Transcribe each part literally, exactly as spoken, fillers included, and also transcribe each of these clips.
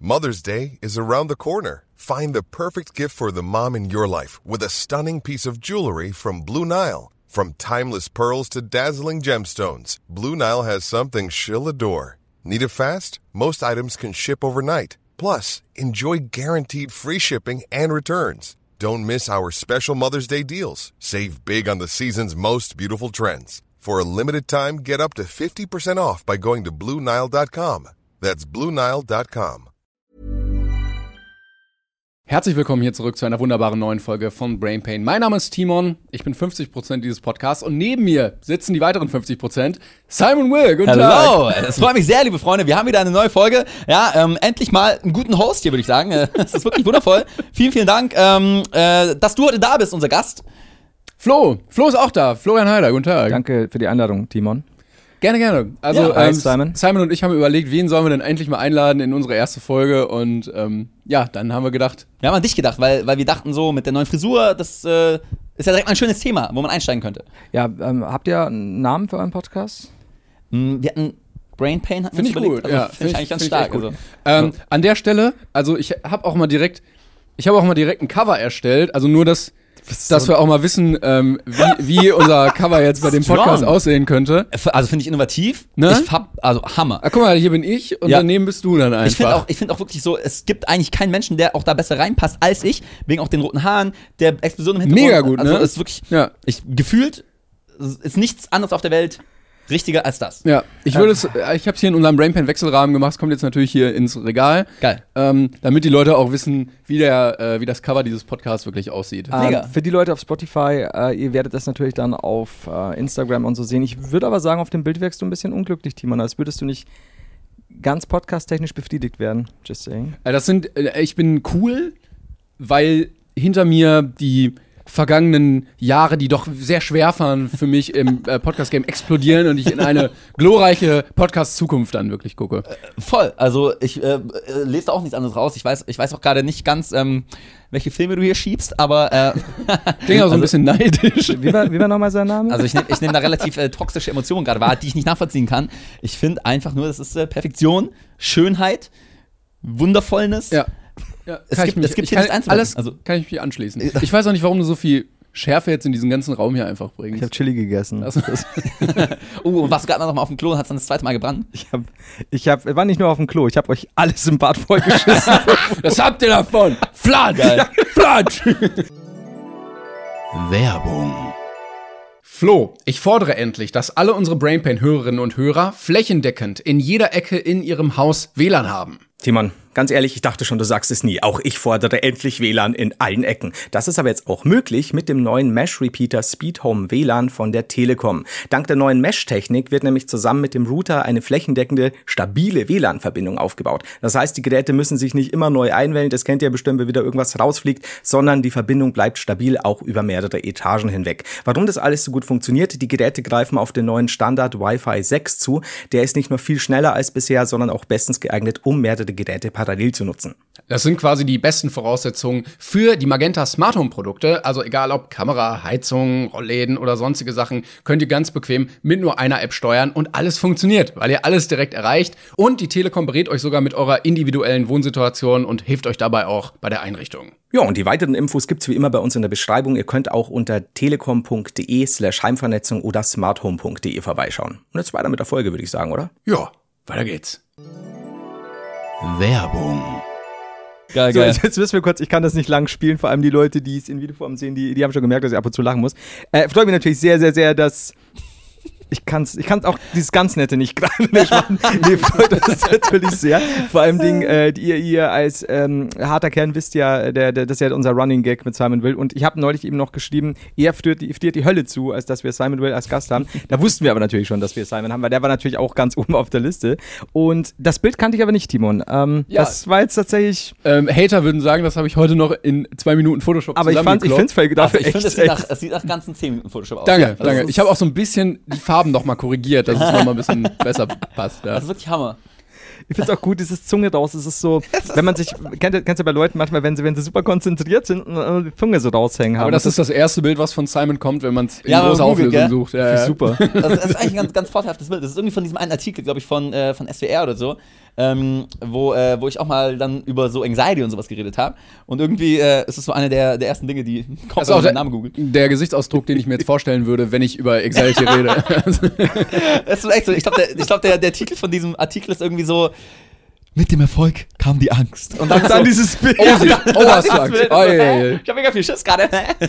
Mother's Day is around the corner. Find the perfect gift for the mom in your life with a stunning piece of jewelry from Blue Nile. From timeless pearls to dazzling gemstones, Blue Nile has something she'll adore. Need it fast? Most items can ship overnight. Plus, enjoy guaranteed free shipping and returns. Don't miss our special Mother's Day deals. Save big on the season's most beautiful trends. For a limited time, get up to fifty percent off by going to Blue Nile dot com. That's Blue Nile dot com. Herzlich willkommen hier zurück zu einer wunderbaren neuen Folge von Brain Pain. Mein Name ist Timon, ich bin fünfzig Prozent dieses Podcasts und neben mir sitzen die weiteren fünfzig Prozent. Simon Will, guten Hallo, Tag. es freut mich sehr, liebe Freunde. Wir haben wieder eine neue Folge. Ja, ähm, endlich mal einen guten Host hier, würde ich sagen. Das ist wirklich wundervoll. Vielen, vielen Dank, ähm, äh, dass du heute da bist, unser Gast. Flo, Flo ist auch da. Florian Heider, guten Tag. Danke für die Einladung, Timon. Gerne, gerne. Also ja, hi, ähm, Simon. Simon und ich haben überlegt, wen sollen wir denn endlich mal einladen in unsere erste Folge und ähm, ja, dann haben wir gedacht. Wir haben an dich gedacht, weil, weil wir dachten so, mit der neuen Frisur, das äh, ist ja direkt mal ein schönes Thema, wo man einsteigen könnte. Ja, ähm, habt ihr einen Namen für euren Podcast? Mm, wir hatten Brain Pain, hatten Finde ich überlegt. gut, Also, ja. Finde ich eigentlich ganz find stark. gut. Also. Ähm, so. An der Stelle, also ich habe auch mal direkt, ich habe auch mal direkt ein Cover erstellt, also nur das, dass wir auch mal wissen, ähm, wie, wie unser Cover jetzt bei dem Podcast Strong. aussehen könnte. Also finde ich innovativ. Ne? Ich hab, also Hammer. Ah, guck mal, hier bin ich und Ja. daneben bist du dann einfach. Ich finde auch, ich find auch wirklich so, es gibt eigentlich keinen Menschen, der auch da besser reinpasst als ich, wegen auch den roten Haaren, der Explosion im Hintergrund. Mega gut, also ne? ist wirklich, Ja. ich, gefühlt ist nichts anderes auf der Welt richtiger als das. Ja, ich würde es, ich habe es hier in unserem Brainpan Wechselrahmen gemacht, es kommt jetzt natürlich hier ins Regal. Geil. Ähm, damit die Leute auch wissen, wie, der, äh, wie das Cover dieses Podcasts wirklich aussieht. Mega. Ähm, für die Leute auf Spotify, äh, ihr werdet das natürlich dann auf äh, Instagram und so sehen. Ich würde aber sagen, auf dem Bild wirkst du ein bisschen unglücklich, Timon, als würdest du nicht ganz podcast-technisch befriedigt werden. Just saying. Äh, das sind, äh, ich bin cool, weil hinter mir die vergangenen Jahre, die doch sehr schwer waren für mich im äh, Podcast-Game, explodieren und ich in eine glorreiche Podcast-Zukunft dann wirklich gucke. Voll. Also ich äh, äh, lese da auch nichts anderes raus. Ich weiß, ich weiß auch gerade nicht ganz, ähm, welche Filme du hier schiebst, aber äh, Klingt auch so ein also, bisschen neidisch. Wie war, wie war nochmal sein Name? Also ich nehme ich nehm da relativ äh, toxische Emotionen gerade wahr, die ich nicht nachvollziehen kann. Ich finde einfach nur, das ist äh, Perfektion, Schönheit, Wundervollness. Ja. Ja, Es kann gibt- ich mich, es gibt ich hier kann, nichts einzuwenden. alles Also- kann ich mich anschließen. Ich weiß auch nicht, warum du so viel Schärfe jetzt in diesen ganzen Raum hier einfach bringst. ich habe Chili gegessen. Also, Uh, und warst du gerade noch mal auf dem Klo und hast dann das zweite Mal gebrannt? Ich hab, ich hab, war nicht nur auf dem Klo, ich habe euch alles im Bad vollgeschissen. das habt ihr davon! Flatsch! Flatsch! Werbung. Flo, ich fordere endlich, dass alle unsere Brainpain-Hörerinnen und Hörer flächendeckend in jeder Ecke in ihrem Haus W L A N haben. Timon, ganz ehrlich, ich dachte schon, du sagst es nie. Auch ich fordere endlich W L A N in allen Ecken. Das ist aber jetzt auch möglich mit dem neuen Mesh-Repeater Speed Home W L A N von der Telekom. Dank der neuen Mesh-Technik wird nämlich zusammen mit dem Router eine flächendeckende, stabile W L A N-Verbindung aufgebaut. Das heißt, die Geräte müssen sich nicht immer neu einwählen, das kennt ihr bestimmt, wenn wieder irgendwas rausfliegt, sondern die Verbindung bleibt stabil, auch über mehrere Etagen hinweg. Warum das alles so gut funktioniert? Die Geräte greifen auf den neuen Standard Wi-Fi sechs zu. Der ist nicht nur viel schneller als bisher, sondern auch bestens geeignet, um mehrere Geräte parallel zu nutzen. Das sind quasi die besten Voraussetzungen für die Magenta Smart Home Produkte. Also egal ob Kamera, Heizung, Rollläden oder sonstige Sachen, könnt ihr ganz bequem mit nur einer App steuern und alles funktioniert, weil ihr alles direkt erreicht. Und die Telekom berät euch sogar mit eurer individuellen Wohnsituation und hilft euch dabei auch bei der Einrichtung. Ja, und die weiteren Infos gibt's wie immer bei uns in der Beschreibung. Ihr könnt auch unter telekom.de slash Heimvernetzung oder smarthome.de vorbeischauen. Und jetzt weiter mit der Folge, würde ich sagen, oder? Ja, weiter geht's. Werbung. Geil, So, geil. jetzt, jetzt wissen wir kurz, ich kann das nicht lang spielen, vor allem die Leute, die es in Videoform sehen, die, die haben schon gemerkt, dass ich ab und zu lachen muss. Äh, freut mich natürlich sehr, sehr, sehr, dass ich kann es ich kann's auch dieses ganz Nette nicht gerade nicht machen. Nee, freut das natürlich sehr. Vor allem Dingen, äh, die ihr, ihr als ähm, harter Kern wisst ja, der, der, das ist ja unser Running Gag mit Simon Will. Und ich habe neulich eben noch geschrieben, er friert die, friert die Hölle zu, als dass wir Simon Will als Gast haben. Da wussten wir aber natürlich schon, dass wir Simon haben, weil der war natürlich auch ganz oben auf der Liste. Und das Bild kannte ich aber nicht, Timon. Ähm, Ja. Das war jetzt tatsächlich... Ähm, Hater würden sagen, das habe ich heute noch in zwei Minuten Photoshop Aber ich fand, ich finde es voll Also dafür ich finde, echt, es sieht nach, echt. es sieht nach ganzen zehn Minuten Photoshop aus. Danke, Ja, also danke. es Ich habe auch so ein bisschen die Farben noch mal korrigiert, dass es noch mal ein bisschen besser passt. Ja. Das ist wirklich Hammer. Ich finde es auch gut, dieses Zunge raus. Es ist so, wenn man sich, kennt, kennst du bei Leuten manchmal, wenn sie, wenn sie super konzentriert sind und die Zunge so raushängen haben. Aber das ist das erste Bild, was von Simon kommt, wenn man es in Ja, aber großer Google, Auflösung gell? sucht. Ja, ja. super. Das ist, das ist eigentlich ein ganz, ganz vorteilhaftes Bild. Das ist irgendwie von diesem einen Artikel, glaube ich, von, äh, von S W R oder so. ähm, wo, äh, wo ich auch mal dann über so Anxiety und sowas geredet habe. Und irgendwie äh, ist es so eine der, der ersten Dinge, die kommt, Das ist auch wenn man der, den Namen googelt. der Gesichtsausdruck, den ich mir jetzt vorstellen würde, wenn ich über Anxiety rede. Es ist echt so, ich glaube, der, ich glaub, der, der Titel von diesem Artikel ist irgendwie so: Mit dem Erfolg kam die Angst. Und dann, dann so, dieses Bild. Oh, sie, oh, hast du Angst. Bild, Oh, so, ja, ja, hä? ja. Ich hab mega viel Schiss gerade.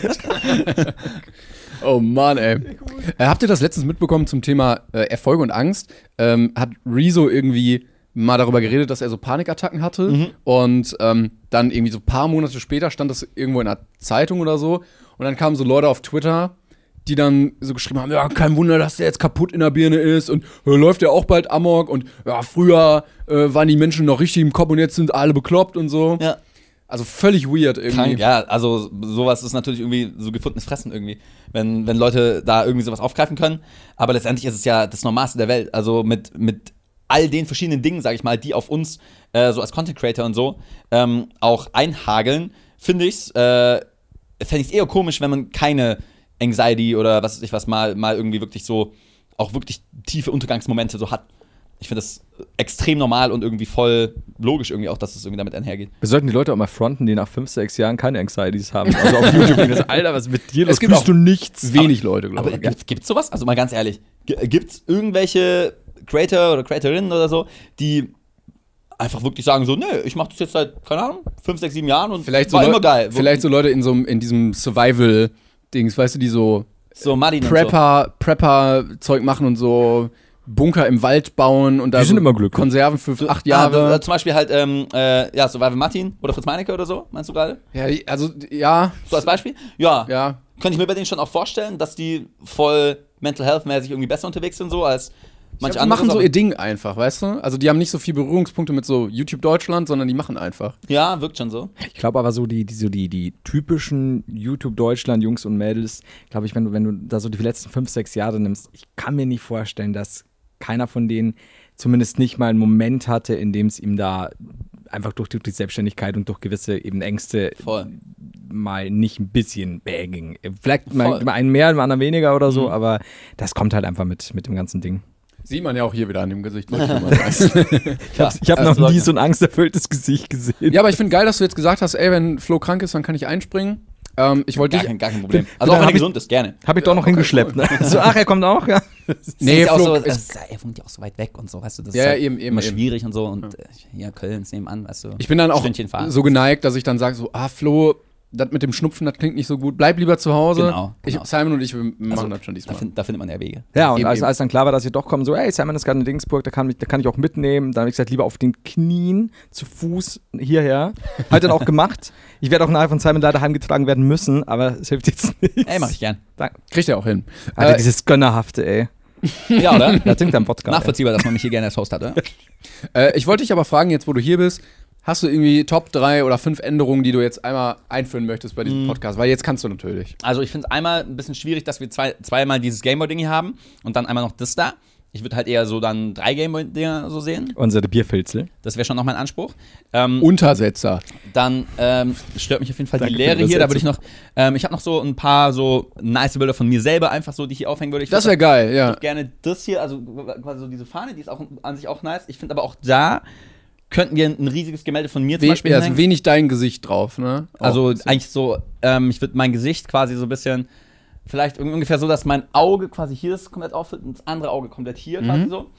Oh Mann, ey. Äh, habt ihr das letztens mitbekommen zum Thema äh, Erfolg und Angst? Ähm, hat Rezo irgendwie mal darüber geredet, dass er so Panikattacken hatte. Mhm. Und ähm, dann irgendwie so ein paar Monate später stand das irgendwo in einer Zeitung oder so. Und dann kamen so Leute auf Twitter, die dann so geschrieben haben, ja, kein Wunder, dass der jetzt kaputt in der Birne ist und äh, läuft ja auch bald Amok und ja, früher äh, waren die Menschen noch richtig im Kopf und jetzt sind alle bekloppt und so. Ja. Also völlig weird irgendwie. Krank, ja, also sowas ist natürlich irgendwie so gefundenes Fressen irgendwie, wenn, wenn Leute da irgendwie sowas aufgreifen können. Aber letztendlich ist es ja das Normalste der Welt. Also mit, mit all den verschiedenen Dingen, sag ich mal, die auf uns äh, so als Content Creator und so ähm, auch einhageln, finde ich's, äh, fände ich es eher komisch, wenn man keine Anxiety oder was weiß ich was mal, mal irgendwie wirklich so, auch wirklich tiefe Untergangsmomente so hat. Ich finde das extrem normal und irgendwie voll logisch irgendwie auch, dass es irgendwie damit einhergeht. Wir sollten die Leute auch mal fronten, die nach fünf, sechs Jahren keine Anxieties haben. Also auf YouTube denken, das, Alter, was ist mit dir los? Es gibt auch du nichts. wenig Leute, glaube Aber ich. gibt's, gibt's sowas? Also mal ganz ehrlich, g- gibt's irgendwelche Creator oder Creatorinnen oder so, die einfach wirklich sagen so, nee, ich mach das jetzt seit, keine Ahnung, fünf, sechs, sieben Jahren und Vielleicht so war Leu- immer geil. Vielleicht so Leute in so einem- in diesem Survival-Dings, weißt du, die so so Martin und Prepper, Prepper-Zeug machen und so Bunker im Wald bauen und da Die sind so immer glücklich. Konserven für so. acht Ah, Jahre. äh, zum Beispiel halt, ähm, äh, ja, Survival Martin oder Fritz Meinecke oder so, meinst du gerade? Ja, die- also ja, So als Beispiel? Ja. ja. Könnte ich mir bei denen schon auch vorstellen, dass die voll Mental Health-mäßig irgendwie besser unterwegs sind, so als Ich manche glaub, die machen andere. so aber- ihr Ding einfach, weißt du? Also die haben nicht so viel Berührungspunkte mit so YouTube Deutschland, sondern die machen einfach. Ja, wirkt schon so. Ich glaube aber so die, die, so die, die typischen YouTube-Deutschland-Jungs und Mädels, glaube ich, wenn du, wenn du da so die letzten fünf, sechs Jahre nimmst, ich kann mir nicht vorstellen, dass keiner von denen zumindest nicht mal einen Moment hatte, in dem es ihm da einfach durch die Selbstständigkeit und durch gewisse eben Ängste Voll. mal nicht ein bisschen bäh ging. Vielleicht Voll. mal, mal einen mehr, einen anderen weniger oder so, Mhm. aber das kommt halt einfach mit, mit dem ganzen Ding. Sieht man ja auch hier wieder an dem Gesicht. wollte ich mal sagen. Ich habe ich hab also noch Leute- nie so ein angsterfülltes Gesicht gesehen. Ja, aber ich finde geil, dass du jetzt gesagt hast, ey, wenn Flo krank ist, dann kann ich einspringen. Ähm, ich wollte Gar dich. kein, gar kein Problem. Bin- Also auch bin- wenn er hab ich- gesund ist, gerne. Habe ich doch noch okay, hingeschleppt. Ne? So, ach, er kommt auch, ja. Nee, ist ja auch Flo, so, ist- es ist, er wohnt ja auch so weit weg und so, weißt du, das Ja, ist ja, halt eben, eben, immer eben. schwierig und so und äh, ja, Köln ist nebenan, weißt du. Ich bin dann auch Stündchen fahren. so geneigt, dass ich dann sage so, ah, Flo, das mit dem Schnupfen, das klingt nicht so gut. Bleib lieber zu Hause. Genau, genau. Ich, Simon und ich, wir machen Also, das schon Da, diesmal. find, da findet man ja Wege. Ja, und Eben, als, eben. als dann klar war, dass sie doch kommen, so, hey, Simon ist gerade in Dingsburg, da kann, mich, da kann ich auch mitnehmen. Dann habe ich gesagt, lieber auf den Knien, zu Fuß, hierher. Hat dann auch gemacht. Ich werde auch nachher von Simon leider heimgetragen werden müssen, aber es hilft jetzt nicht. Ey, mach ich gern. Danke. Kriegt er auch hin. Alter, Äh, dieses Gönnerhafte, ey. Ja, oder? Da trinkt er einen Wodka. ey. Nachvollziehbar, dass man mich hier gerne als Host hat, oder? Äh, ich wollte dich aber fragen, jetzt wo du hier bist, hast du irgendwie Top drei oder fünf Änderungen, die du jetzt einmal einführen möchtest bei diesem Mhm. Podcast? Weil jetzt kannst du natürlich. Also ich finde es einmal ein bisschen schwierig, dass wir zwei, zweimal dieses Gameboy-Ding hier haben und dann einmal noch das da. Ich würde halt eher so dann drei Gameboy-Dinger so sehen. Unsere Bierfilzel. Das wäre schon noch mein Anspruch. Ähm, Untersetzer. Dann ähm, stört mich auf jeden Fall Danke die für die Leere hier. Da würde Übersetzung. ich noch, ähm, ich habe noch so ein paar so nice Bilder von mir selber einfach so, die ich hier aufhängen würde. Ich Das würd wäre geil, ja. auch gerne das hier, also quasi so diese Fahne, die ist auch an sich auch nice. Ich finde aber auch da könnten wir ein riesiges Gemälde von mir zum We Beispiel ja, hinhängen. ist wenig dein Gesicht drauf, ne? Also Auch. eigentlich so, ähm, ich würde mein Gesicht quasi so ein bisschen, vielleicht ungefähr so, dass mein Auge quasi hier ist komplett auffällt und das andere Auge komplett hier Mhm. quasi so.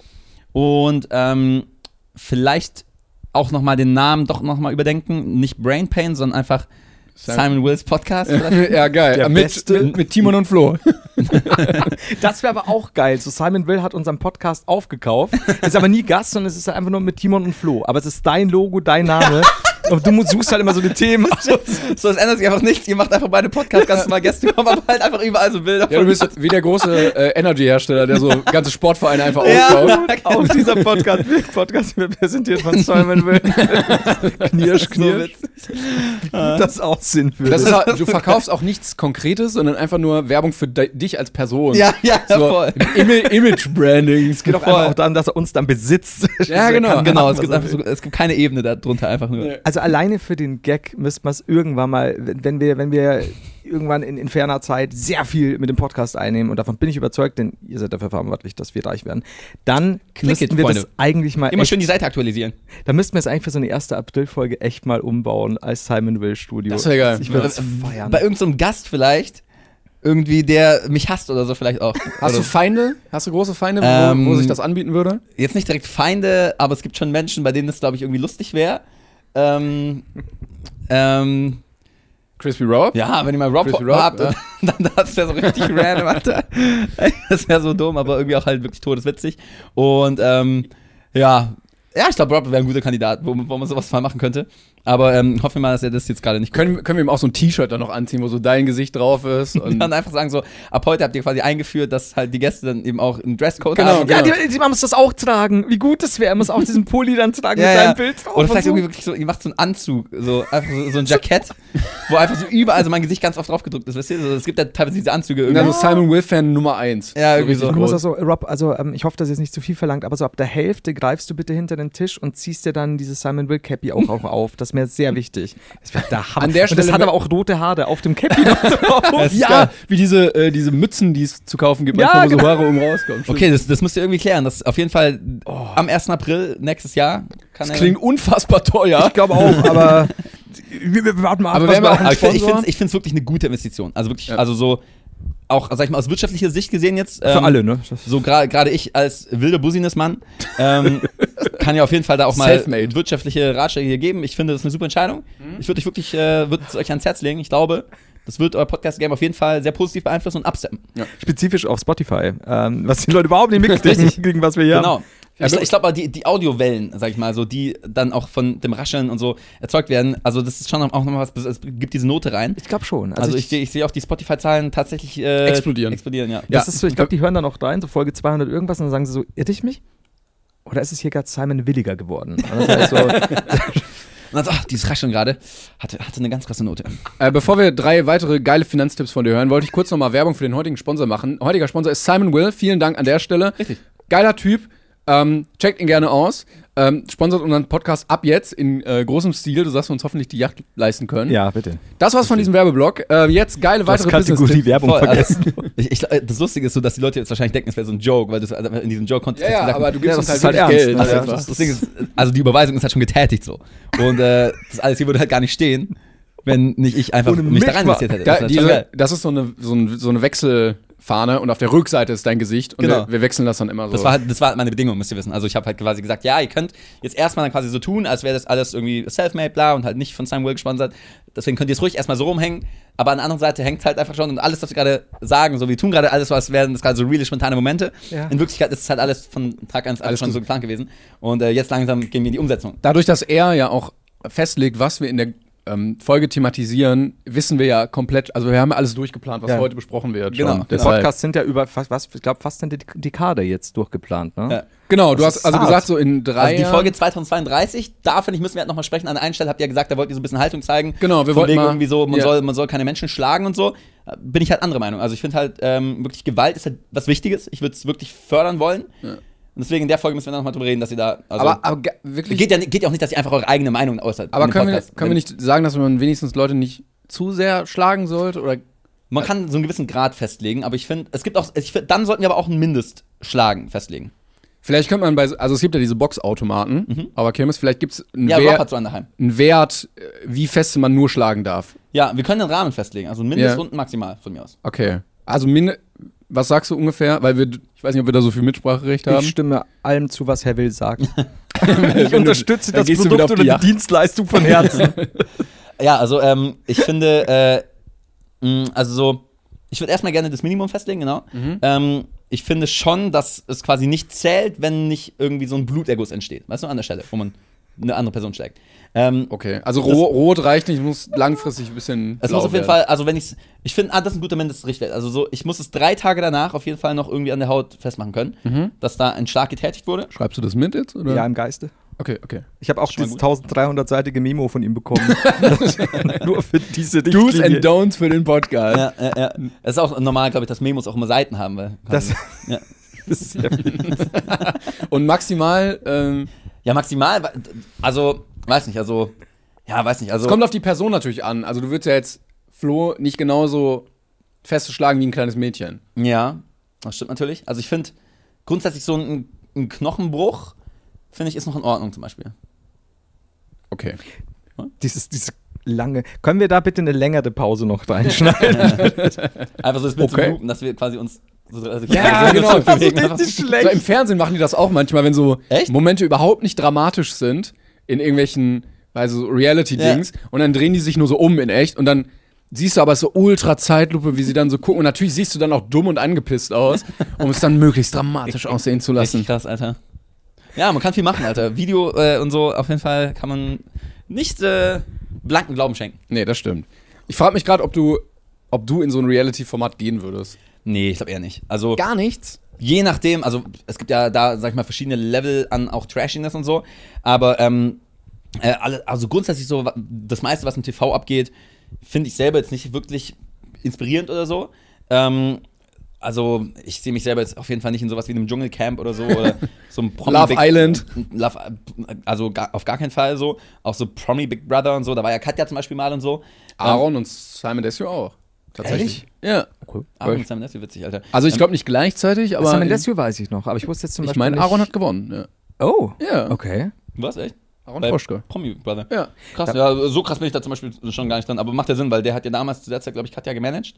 Und ähm, vielleicht auch nochmal den Namen doch nochmal überdenken. Nicht Brain Pain, sondern einfach Simon- Simon Wills Podcast. vielleicht. Ja, geil. Der mit, Beste. mit, mit Timon und Flo. Das wäre aber auch geil. So, Simon Will hat unseren Podcast aufgekauft. Ist aber nie Gast, sondern es ist einfach nur mit Timon und Flo. Aber es ist dein Logo, dein Name. Und du mu- suchst halt immer so die Themen aus. So, es ändert sich einfach nichts. Ihr macht einfach beide Podcasts ganz normal. Gäste kommen aber halt einfach überall so Bilder Ja, du bist wie der große äh, Energy-Hersteller, der so ganze Sportvereine einfach aufbaut. Auch dieser Podcast, Podcast wird präsentiert von Simon Will. Knirsch, knirsch. Wie gut das aussehen würde. Das ist, halt- du verkaufst auch nichts Konkretes, sondern einfach nur Werbung für de dich als Person. Ja, ja, so, voll. Im Image-Branding. Es geht doch einfach auch darum, dass er uns dann besitzt. Ja, genau. Kann Genau, machen, es gibt, was er einfach will. so, es gibt keine Ebene da drunter, einfach nur. Ja. Also alleine für den Gag müssten wir es irgendwann mal, wenn wenn wir, wenn wir irgendwann in, in ferner Zeit sehr viel mit dem Podcast einnehmen, und davon bin ich überzeugt, denn ihr seid dafür verantwortlich, dass wir reich werden, dann Click müssten it, wir Freunde. das eigentlich mal Immer echt, schön die Seite aktualisieren. dann müssten wir es eigentlich für so eine erste April-Folge echt mal umbauen als Simon Will Studio. Das wäre geil. Ich würde es Äh, feiern. Bei irgendeinem Gast vielleicht, irgendwie, der mich hasst oder so vielleicht auch. Hast oder du Feinde? Hast du große Feinde, wo, Ähm, wo sich das anbieten würde? jetzt nicht direkt Feinde, aber es gibt schon Menschen, bei denen das, glaube ich, irgendwie lustig wäre. Ähm, ähm, Crispy Rob? ja, wenn ihr mal Rob Crispy Rob, habt, ja. dann das wäre so richtig random, Alter. Das wäre so dumm, aber irgendwie auch halt wirklich todeswitzig. Und ähm, ja, ja, ich glaube, Rob wäre ein guter Kandidat, wo, wo man sowas mal machen könnte. Aber ähm, hoffen wir mal, dass er das jetzt gerade nicht Können, können wir ihm auch so ein T-Shirt dann noch anziehen, wo so dein Gesicht drauf ist? Und dann einfach sagen so, ab heute habt ihr quasi eingeführt, dass halt die Gäste dann eben auch einen Dresscode Genau, haben. ja, genau. die, die, man muss das auch tragen. Wie gut das wäre. Er muss auch diesen Pulli dann tragen Ja, mit ja. deinem Bild drauf. Oder und vielleicht so. irgendwie wirklich so, ihr macht so einen Anzug, so einfach so, so ein Jackett, wo einfach so überall so mein Gesicht ganz oft drauf gedrückt ist. Weißt du? So, es gibt ja teilweise diese Anzüge Und irgendwie. dann so Simon Will-Fan Nummer eins. Ja, irgendwie so. Und du musst das groß. so, Rob, also ähm, ich hoffe, dass jetzt nicht zu viel verlangt, aber so ab der Hälfte greifst du bitte hinter den Tisch und ziehst dir dann dieses Simon Will Cappy auch, auch auf. Das ist mir sehr wichtig. Das wäre der Hammer. An der und das Stelle hat wär- aber auch rote Haare auf dem Cappy noch drauf. Ja, wie diese, äh, diese Mützen, die es zu kaufen gibt, Ja, manchmal, wo so genau. Haare oben rauskommen. Okay, das, das müsst ihr irgendwie klären. Das auf jeden Fall am ersten April nächstes Jahr kann Das er- klingt unfassbar teuer. Ich glaube auch, aber wir, wir warten mal ab, Aber was wenn wir wir- auch Aber ich finde Sponsor? es ich find's wirklich eine gute Investition. Also wirklich, Ja. also so, auch, sag ich mal, aus wirtschaftlicher Sicht gesehen jetzt. für ähm, alle, ne? Das So gra- gerade ich als wilder Businessmann ähm, kann ja auf jeden Fall da auch mal Selfmade. wirtschaftliche Ratschläge hier geben. Ich finde, das ist eine super Entscheidung. Ich würde euch wirklich, äh, würde es euch ans Herz legen. Ich glaube, das wird euer Podcast-Game auf jeden Fall sehr positiv beeinflussen und upsteppen. spezifisch auf Spotify, ähm, was die Leute überhaupt nicht mitkriegen, kriegen, was wir hier Genau. haben. Ich, ich glaube, die, die Audiowellen, sag ich mal, so, die dann auch von dem Rascheln und so erzeugt werden, also das ist schon auch nochmal was, es gibt diese Note rein. Ich glaube schon. Also, ich, ich sehe auch die Spotify-Zahlen tatsächlich äh, Explodieren. explodieren, ja. Das ist so, ich glaube, die hören dann auch rein, so Folge zweihundert irgendwas, und dann sagen sie so, irre ich mich? Oder ist es hier gerade Simon Williger geworden? Und das heißt so, Und dann so, ach, dieses Rascheln gerade hatte, hatte eine ganz krasse Note. Äh, bevor wir drei weitere geile Finanztipps von dir hören, wollte ich kurz nochmal Werbung für den heutigen Sponsor machen. Heutiger Sponsor ist Simon Will. Vielen Dank an der Stelle. Richtig. Geiler Typ. Ähm, checkt ihn gerne aus. Ähm, sponsert unseren Podcast ab jetzt in äh, großem Stil, sodass wir uns hoffentlich die Yacht leisten können. ja, bitte. Das war's von diesem Werbeblock. Äh, jetzt geile Du hast weitere Kategorie Business-Tipps. Werbung Voll, vergessen. Also, ich, ich, das Lustige ist so, dass die Leute jetzt wahrscheinlich denken, es wäre so ein Joke, weil das also in diesem Joke konnte Ja, ja, aber du gibst Ja, uns das halt ist halt wirklich ernst, Geld. ne? einfach. das, das Ding ist, also die Überweisung ist halt schon getätigt so. Und äh, das alles hier würde halt gar nicht stehen, wenn nicht ich einfach Ohne mich da mich rein mal. investiert hätte. Da, Das ist halt schon diese, geil. das ist so eine, so, ein, so eine Wechselfahne und auf der Rückseite ist dein Gesicht und Genau. wir, wir wechseln das dann immer so. Das war, halt, das war halt meine Bedingung, müsst ihr wissen. Also ich habe halt quasi gesagt, ja, ihr könnt jetzt erstmal dann quasi so tun, als wäre das alles irgendwie self-made, bla, und halt nicht von Simon Will gesponsert. Deswegen könnt ihr es ruhig erstmal so rumhängen, aber an der anderen Seite hängt es halt einfach schon und alles, was wir gerade sagen, so wir tun gerade alles, was wären das gerade so reale, spontane Momente. Ja. In Wirklichkeit ist es halt alles von Tag eins alles Alles schon gut. so geplant gewesen. Und äh, jetzt langsam gehen wir in die Umsetzung. Dadurch, dass er ja auch festlegt, was wir in der ähm, Folge thematisieren, wissen wir ja komplett, also wir haben alles durchgeplant, was Ja. heute besprochen wird. Genau. schon. Der Die Deshalb- Podcasts sind ja über, fast, was, ich glaube, fast eine Dek- Dekade jetzt durchgeplant, ne? Ja. Genau, du Das hast ist also hart. gesagt, so in drei Also die Jahren- Folge zweitausendzweiunddreißig, da finde ich, müssen wir halt nochmal sprechen. An der einen Stelle habt ihr ja gesagt, da wollt ihr so ein bisschen Haltung zeigen. Genau, wir Von wollten wegen mal- irgendwie so, man, ja. soll, man soll keine Menschen schlagen und so. Bin ich halt anderer Meinung. Also ich finde halt ähm, wirklich Gewalt ist halt was Wichtiges. Ich würde es wirklich fördern wollen. Und deswegen in der Folge müssen wir dann nochmal drüber reden, dass ihr da. Also, aber, aber ge- wirklich. geht, ja, geht ja auch nicht, dass ihr einfach eure eigene Meinung äußert. aber in dem können wir, Podcast. können wir nicht sagen, dass man wenigstens Leute nicht zu sehr schlagen sollte? Oder Man kann so einen gewissen Grad festlegen, aber ich finde, es gibt auch. Ich find, dann sollten wir aber auch einen Mindestschlagen festlegen. vielleicht könnte man bei, also es gibt ja diese Boxautomaten, aber Kirmes, vielleicht gibt es einen, Ja, Rob Wert- hat so einen daheim. einen Wert, äh, wie fest man nur schlagen darf. Ja, wir können einen Rahmen festlegen. Also ein Mindest Ja. und ein Maximal von mir aus. Okay. Also, min was sagst du ungefähr? Weil wir, ich weiß nicht, ob wir da so viel Mitspracherecht haben. Ich stimme allem zu, was Herr Will sagt. ich unterstütze Dann das gehst du wieder Produkt auf oder die Yacht. die Dienstleistung von Herzen. Ja, also ähm, ich finde, äh, mh, also so, ich würde erstmal gerne das Minimum festlegen, genau. Ähm, ich finde schon, dass es quasi nicht zählt, wenn nicht irgendwie so ein Bluterguss entsteht. Weißt du, an der Stelle, wo man eine andere Person schlägt. Ähm, Okay, also ro rot reicht nicht, muss langfristig ein bisschen. Es blau muss auf jeden werden. Fall, also wenn ich's, ich finde, ah, das ist ein guter Mindestrichtwert. Also so, ich muss es drei Tage danach auf jeden Fall noch irgendwie an der Haut festmachen können, dass da ein Schlag getätigt wurde. Schreibst du das mit jetzt? Oder? ja, im Geiste. Okay, okay. Ich habe auch Schon mal dieses gut. dreizehnhundertseitige Memo von ihm bekommen. Nur für diese Do's Richtlinie. and Don'ts für den Podcast. Ja, ja, ja. Es ist auch normal, glaube ich, dass Memos auch immer Seiten haben. Weil, Das- ja. Das ist ja Und maximal, ähm, ja, maximal, also, weiß nicht, also, ja, weiß nicht, also. es kommt auf die Person natürlich an. Also du würdest ja jetzt Flo nicht genauso festzuschlagen wie ein kleines Mädchen. Ja, das stimmt natürlich. Also ich finde grundsätzlich so ein, ein Knochenbruch, finde ich, ist noch in Ordnung zum Beispiel. Okay. Dieses, diese lange. Können wir da bitte eine längere Pause noch reinschneiden? Einfach so das Bild Okay. zu loopen, dass wir quasi uns so, also Ja, genau. so bewegen. Also richtig So schlecht. im Fernsehen machen die das auch manchmal, wenn so Echt? Momente überhaupt nicht dramatisch sind, in irgendwelchen, also so Reality-Dings, Ja. und dann drehen die sich nur so um in echt und dann siehst du aber so ultra Zeitlupe, wie sie dann so gucken und natürlich siehst du dann auch dumm und angepisst aus, um es dann möglichst dramatisch aussehen zu lassen. Richtig krass, Alter. Ja, man kann viel machen, Alter. Video äh, und so, auf jeden Fall kann man nicht äh, blanken Glauben schenken. Nee, das stimmt. Ich frage mich gerade, ob du, ob du in so ein Reality-Format gehen würdest. Nee, ich glaube eher nicht. Also Gar nichts? je nachdem, also es gibt ja da, sag ich mal, verschiedene Level an auch Trashiness und so, aber ähm, äh, alle, also grundsätzlich so, das meiste, was im T V abgeht, finde ich selber jetzt nicht wirklich inspirierend oder so. Ähm, also ich sehe mich selber jetzt auf jeden Fall nicht in sowas wie einem Dschungelcamp oder so oder so einem Promi Love Big, Island. Love, also gar, auf gar keinen Fall so. Auch so Promi Big Brother und so, da war ja Katja zum Beispiel mal und so. Aaron und Simon Desue auch. Tatsächlich. Ja. Cool. Aaron und Simon, das ist witzig, Alter. Also ich glaube nicht gleichzeitig, aber Simon Desue weiß ich noch, aber ich wusste jetzt zum ich Beispiel meine, nicht- Aaron hat gewonnen. Ja. Oh, Ja. okay. Was, echt? Aaron Bei Poschke. Promi Big Brother. Ja. Krass, ja, so krass bin ich da zum Beispiel schon gar nicht dran, aber macht ja Sinn, weil der hat ja damals zu der Zeit, glaube ich, Katja gemanagt.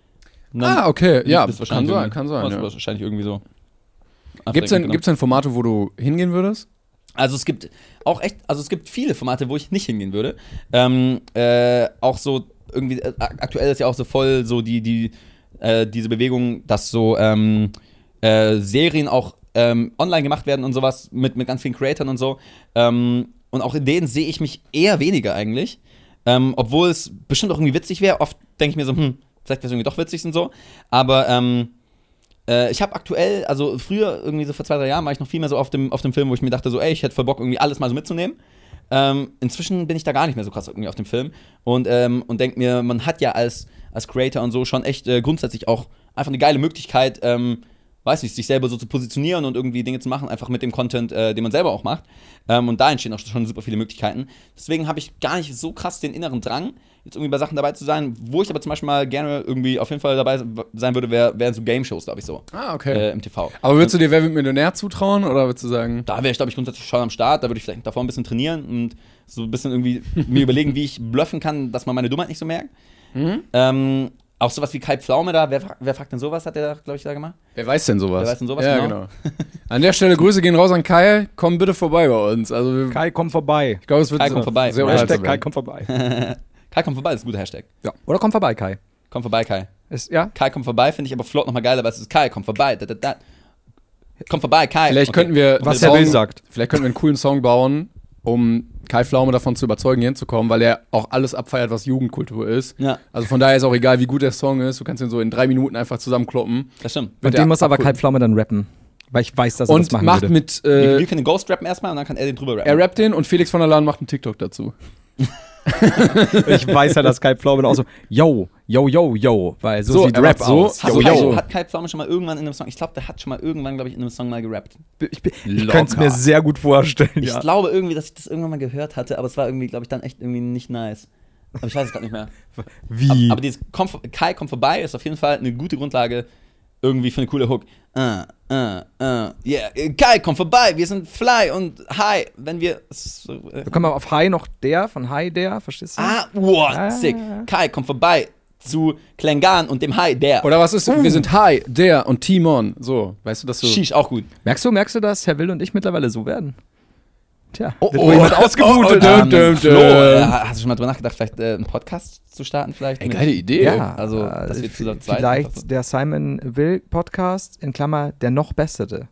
Und dann Ah, okay. Ja, lief das kann sein, irgendwie- kann sein. das Ja. war wahrscheinlich irgendwie so. Gibt's denn, Genau. gibt's denn Formate, wo du hingehen würdest? Also es gibt auch echt, also es gibt viele Formate, wo ich nicht hingehen würde. Ähm, äh, auch so irgendwie, äh, aktuell ist ja auch so voll so die, die, äh, diese Bewegung, dass so ähm, äh, Serien auch ähm, online gemacht werden und sowas mit, mit ganz vielen Creatoren und so. Ähm, und auch in denen sehe ich mich eher weniger eigentlich. Ähm, obwohl es bestimmt auch irgendwie witzig wäre. Oft denke ich mir so, hm, vielleicht wäre es irgendwie doch witzig und so. Aber ähm, äh, ich habe aktuell, also früher, irgendwie so vor zwei, drei Jahren, war ich noch viel mehr so auf dem, auf dem Film, wo ich mir dachte, so, ey, ich hätte voll Bock, irgendwie alles mal so mitzunehmen. Ähm, inzwischen bin ich da gar nicht mehr so krass irgendwie auf dem Film. Und, ähm, und denke mir, man hat ja als, als Creator und so schon echt äh, grundsätzlich auch einfach eine geile Möglichkeit, ähm, weiß nicht, sich selber so zu positionieren und irgendwie Dinge zu machen, einfach mit dem Content, äh, den man selber auch macht. Ähm, und da entstehen auch schon super viele Möglichkeiten. Deswegen habe ich gar nicht so krass den inneren Drang, jetzt irgendwie bei Sachen dabei zu sein. Wo ich aber zum Beispiel mal gerne irgendwie auf jeden Fall dabei sein würde, wären wär so Game-Shows, glaube ich, so. Ah, okay. Äh, Im T V. Aber würdest du dir Wer wird Millionär zutrauen oder würdest du sagen? Da wäre ich, glaube ich, grundsätzlich schon am Start. Da würde ich vielleicht davor ein bisschen trainieren und so ein bisschen irgendwie mir überlegen, wie ich bluffen kann, dass man meine Dummheit nicht so merkt. Mhm. Ähm, auch sowas wie Kai Pflaume da. Wer, wer fragt denn sowas, hat der, glaube ich, da gemacht? Wer weiß denn sowas? Wer weiß denn sowas, Ja, genau. genau. An der Stelle Grüße gehen raus an Kai. Komm bitte vorbei bei uns. Also wir, Kai, komm vorbei. ich glaube, es wird Kai, komm vorbei. sehr Hashtag unterhaltsam Hashtag Kai, werden. komm vorbei. Kai, komm vorbei, das ist ein guter Hashtag. Ja. Oder komm vorbei, Kai. Komm vorbei, Kai. Ist, ja? Kai, komm vorbei, finde ich aber flott nochmal geiler, weil es ist Kai, komm vorbei. Da, da, da. Komm vorbei, Kai. Vielleicht Okay. könnten wir Was einen er will, Song- sagt. Vielleicht könnten wir einen coolen Song bauen, um Kai Pflaume davon zu überzeugen, hier hinzukommen, weil er auch alles abfeiert, was Jugendkultur ist. Ja. Also von daher ist auch egal, wie gut der Song ist. Du kannst ihn so in drei Minuten einfach zusammenkloppen. Das stimmt. Wird Und den er muss aber abcool- Kai Pflaume dann rappen. Weil ich weiß, dass er das Und machen macht würde. mit, Wir, äh, wir können den Ghost rappen erstmal und dann kann er den drüber rappen. er rappt den und Felix von der Lahn macht einen TikTok dazu. Ich weiß ja, dass Kai Pflaume auch so, yo, yo, yo, yo, weil so, So, sieht er Rap macht so, aus. Hast Yo, du Kai, yo. hat Kai Pflaume schon mal irgendwann in einem Song, ich glaube, der hat schon mal irgendwann, glaube ich, in einem Song mal gerappt. Ich, bin- ich Locker. könnte es mir sehr gut vorstellen. Ich Ja. glaube irgendwie, dass ich das irgendwann mal gehört hatte, aber es war irgendwie, glaube ich, dann echt irgendwie nicht nice. Aber ich weiß es gerade nicht mehr. Wie? Aber, aber dieses komm, Kai kommt vorbei ist auf jeden Fall eine gute Grundlage irgendwie für eine coole Hook. Uh, uh, uh, yeah, Kai kommt vorbei, wir sind fly und hi, wenn wir so, äh, Da kommen wir auf Hi noch der, von Hi der, verstehst du? ah, wow, Ah. sick. Kai kommt vorbei zu Klengan und dem Hi der. Oder was ist, wir sind Hi, der und Timon. So, weißt du, dass du... Sheesh, auch gut. Merkst du, merkst du, dass Herr Will und ich mittlerweile so werden? Tja, Oh, wird oh. wohl jemand ausgebootet. Oh, oh, Ähm, dum, Flo, dum. äh, hast du schon mal drüber nachgedacht, vielleicht äh, einen Podcast zu starten vielleicht? Ey, Mit- geile Idee. Ja, Also, äh, das wird v- zu der zweiten vielleicht einfach so. der Simon Will Podcast, in Klammer, der noch bessere.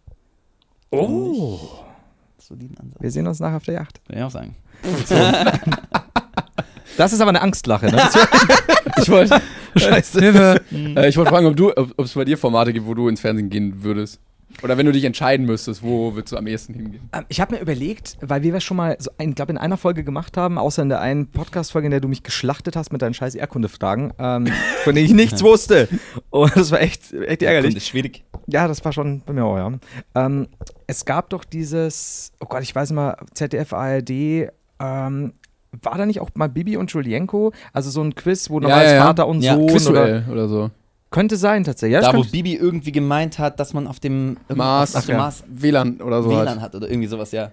Oh. Soliden Ansatz. Wir sehen uns nachher auf der Yacht. Würde ich auch sagen. Das ist aber eine Angstlache, ne? Ich wollte Scheiße. Hilfe. äh, ich wollte fragen, ob du, ob ob es bei dir Formate gibt, wo du ins Fernsehen gehen würdest. Oder wenn du dich entscheiden müsstest, wo würdest du am ehesten hingehen? Ähm, Ich habe mir überlegt, weil wir das schon mal, so ein, glaube in einer Folge gemacht haben, außer in der einen Podcast-Folge, in der du mich geschlachtet hast mit deinen scheiß Erdkunde-Fragen, ähm, von denen ich nichts wusste. Und das war echt, echt ärgerlich. Das ist schwierig. Ja, das war schon bei mir auch, ja. Ähm, es gab doch dieses, oh Gott, ich weiß nicht mal, Z D F, A R D, ähm, war da nicht auch mal Bibi und Julienko? Also so ein Quiz, wo Ja, normales ja, ja. Vater und Ja, Sohn oder, Quizduell oder so. könnte sein tatsächlich. Ja, das Da, wo könnte, Bibi irgendwie gemeint hat, dass man auf dem Mars, auf dem ja. Mars W L A N oder so. W L A halt. N hat oder irgendwie sowas, ja.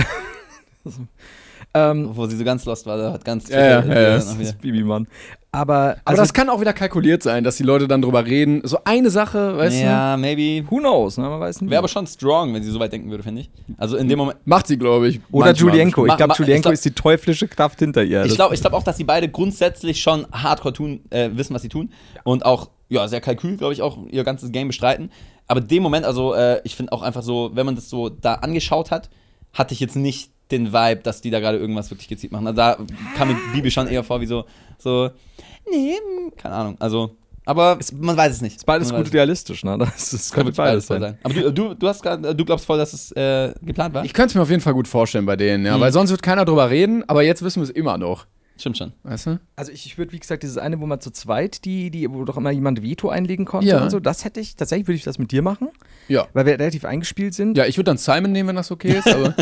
ähm, Wo sie so ganz lost war, da hat ganz Ja, ja, viele- ja, ja. dann das auch wieder- ist Bibi, Mann. Aber, Aber also, das kann auch wieder kalkuliert sein, dass die Leute dann drüber reden. So eine Sache, weißt Ja, maybe. who knows, ne? Man weiß nicht. Wäre aber schon strong, wenn sie so weit denken würde, finde ich. Also in dem Moment. du? Macht sie, glaube ich. Oder manchmal. Julienko. Ich Ma- glaube, ma- ich Julienko glaub- ist die teuflische Kraft hinter ihr. Ich Das- glaube ich glaub auch, dass sie beide grundsätzlich schon hardcore tun, äh, wissen, was sie tun. Und auch, ja, sehr kalkül, glaube ich, auch ihr ganzes Game bestreiten. Aber in dem Moment, also, äh, ich finde auch einfach so, wenn man das so da angeschaut hat, hatte ich jetzt nicht den Vibe, dass die da gerade irgendwas wirklich gezielt machen. Also da kam mir Bibi schon eher vor wie so, so, nee, hm, keine Ahnung. Also, aber man weiß es nicht. ist beides Man gut weiß es realistisch, ne? Das, das Kann könnte wirklich beides voll sein. Aber du, du, du, hast grad, du glaubst voll, dass es äh, geplant war? Ich könnte es mir auf jeden Fall gut vorstellen bei denen, ja. Mhm. Weil sonst wird keiner drüber reden, aber jetzt wissen wir es immer noch. Stimmt schon. Weißt du? Also ich, ich würde, wie gesagt, dieses eine, wo man zu zweit, die, die, wo doch immer jemand Veto einlegen konnte Ja. und so, das hätte ich, tatsächlich würde ich das mit dir machen, Ja. weil wir relativ eingespielt sind. Ja, ich würde dann Simon nehmen, wenn das okay ist, aber.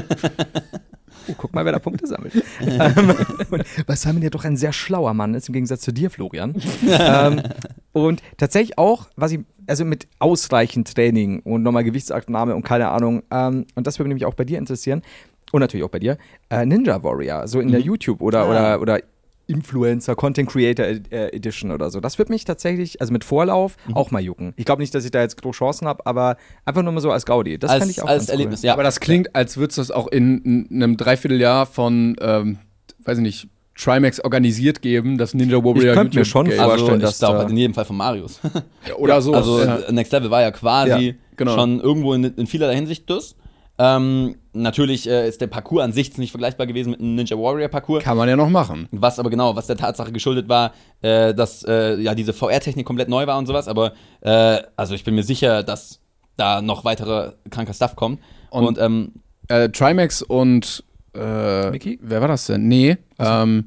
Oh, guck mal, wer da Punkte sammelt. ähm, und, weil Simon ja doch ein sehr schlauer Mann ist, im Gegensatz zu dir, Florian. ähm, und tatsächlich auch, was ich, also mit ausreichend Training und nochmal Gewichtsabnahme und keine Ahnung, ähm, und das würde mich nämlich auch bei dir interessieren, und natürlich auch bei dir, äh, Ninja Warrior, so in der YouTube oder, Ah. oder, oder Influencer, Content Creator äh, Edition oder so. Das wird mich tatsächlich, also mit Vorlauf, auch mal jucken. Ich glaube nicht, dass ich da jetzt große Chancen habe, aber einfach nur mal so als Gaudi. Das als fände ich auch als ganz Erlebnis, cool. ja. Aber das klingt, als würde es das auch in, in einem Dreivierteljahr von, ähm, weiß ich nicht, Trimax organisiert geben, das Ninja Warrior Ich könnte mir schon Game. also, vorstellen, ich dass glaube da- halt in jedem Fall von Marius. Oder so. Also ja. Next Level war ja quasi Ja, genau. schon irgendwo in, in vielerlei Hinsicht das. Ähm, natürlich äh, ist der Parcours an sich nicht vergleichbar gewesen mit einem Ninja Warrior Parcours. Kann man ja noch machen. Was aber genau, was der Tatsache geschuldet war, äh, dass äh, ja diese V R-Technik komplett neu war und sowas. Aber äh, also ich bin mir sicher, dass da noch weitere kranker Stuff kommt. Und, Und- ähm, Äh, Trimax und äh, Mickey? wer war das denn? Nee, ähm,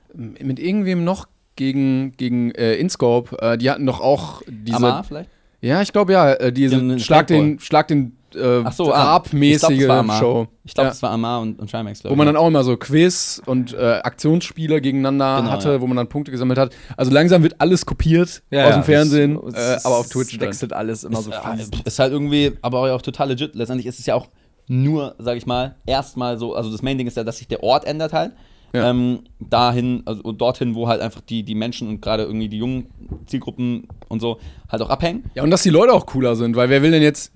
mit irgendwem noch gegen, gegen äh, InScope. Äh, die hatten doch auch diese. Amar vielleicht? Ja, ich glaube ja, äh, diese Die haben einen Schlag den, Paintball. Schlag den äh, Ach so, ah, ich glaub, Raab-mäßige das war Amar. Show. Ich glaube, Ja. das war Amar und, und Trimax, glaube Wo ich. man dann auch immer so Quiz und äh, Aktionsspiele gegeneinander Genau, hatte, ja. wo man dann Punkte gesammelt hat. Also langsam wird alles kopiert Ja, aus ja, dem Fernsehen, es- äh, es- aber auf es Twitch dann. wechselt alles immer so ist, fließend. ist halt irgendwie, aber auch total legit. Letztendlich ist es ja auch nur, sag ich mal, erstmal so, also das Main-Ding ist ja, dass sich der Ort ändert halt. Ja. Ähm, dahin, also und dorthin, wo halt einfach die, die Menschen und gerade irgendwie die jungen Zielgruppen und so halt auch abhängen. Ja, und dass die Leute auch cooler sind, weil wer will denn jetzt,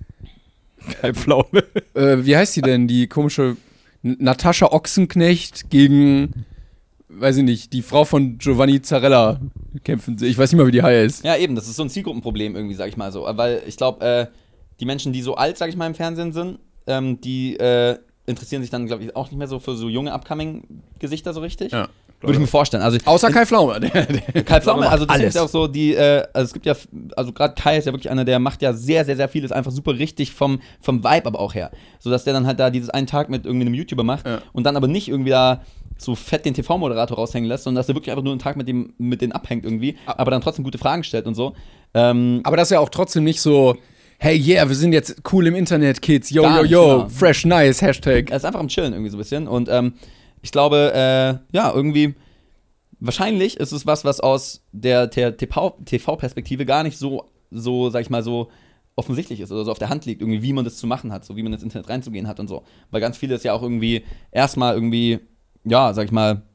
Kein Pflaume. äh, wie heißt die denn, die komische N- Natascha Ochsenknecht gegen, weiß ich nicht, die Frau von Giovanni Zarella kämpfen. Ich weiß nicht mal, wie die heißt. Ja, eben, das ist so ein Zielgruppenproblem irgendwie, sag ich mal so. Weil ich glaube, äh, die Menschen, die so alt, sag ich mal, im Fernsehen sind, ähm, die äh, interessieren sich dann, glaube ich, auch nicht mehr so für so junge Upcoming-Gesichter so richtig. Ja. Würde ich mir vorstellen. Also, Außer Kai Pflaume. Der, der, Kai Pflaume, also das alles. ist ja auch so, die, äh, also es gibt ja, also gerade Kai ist ja wirklich einer, der macht ja sehr, sehr, sehr vieles einfach super richtig vom, vom Vibe aber auch her. So dass der dann halt da dieses einen Tag mit irgendwie einem YouTuber macht Ja. und dann aber nicht irgendwie da so fett den T V-Moderator raushängen lässt, sondern dass er wirklich einfach nur einen Tag mit dem, mit denen abhängt irgendwie, aber dann trotzdem gute Fragen stellt und so. Ähm, aber das ist ja auch trotzdem nicht so, hey, yeah, wir sind jetzt cool im Internet, Kids. Yo, Gar yo, nicht, yo, genau. fresh, nice, Hashtag. Er ist einfach am Chillen irgendwie so ein bisschen. Und ähm, ich glaube, äh, ja, irgendwie, wahrscheinlich ist es was, was aus der, der T V-Perspektive gar nicht so, so, sag ich mal, so offensichtlich ist oder so auf der Hand liegt, irgendwie, wie man das zu machen hat, so wie man ins Internet reinzugehen hat und so. Weil ganz viele es ja auch irgendwie erstmal irgendwie, ja, sag ich mal,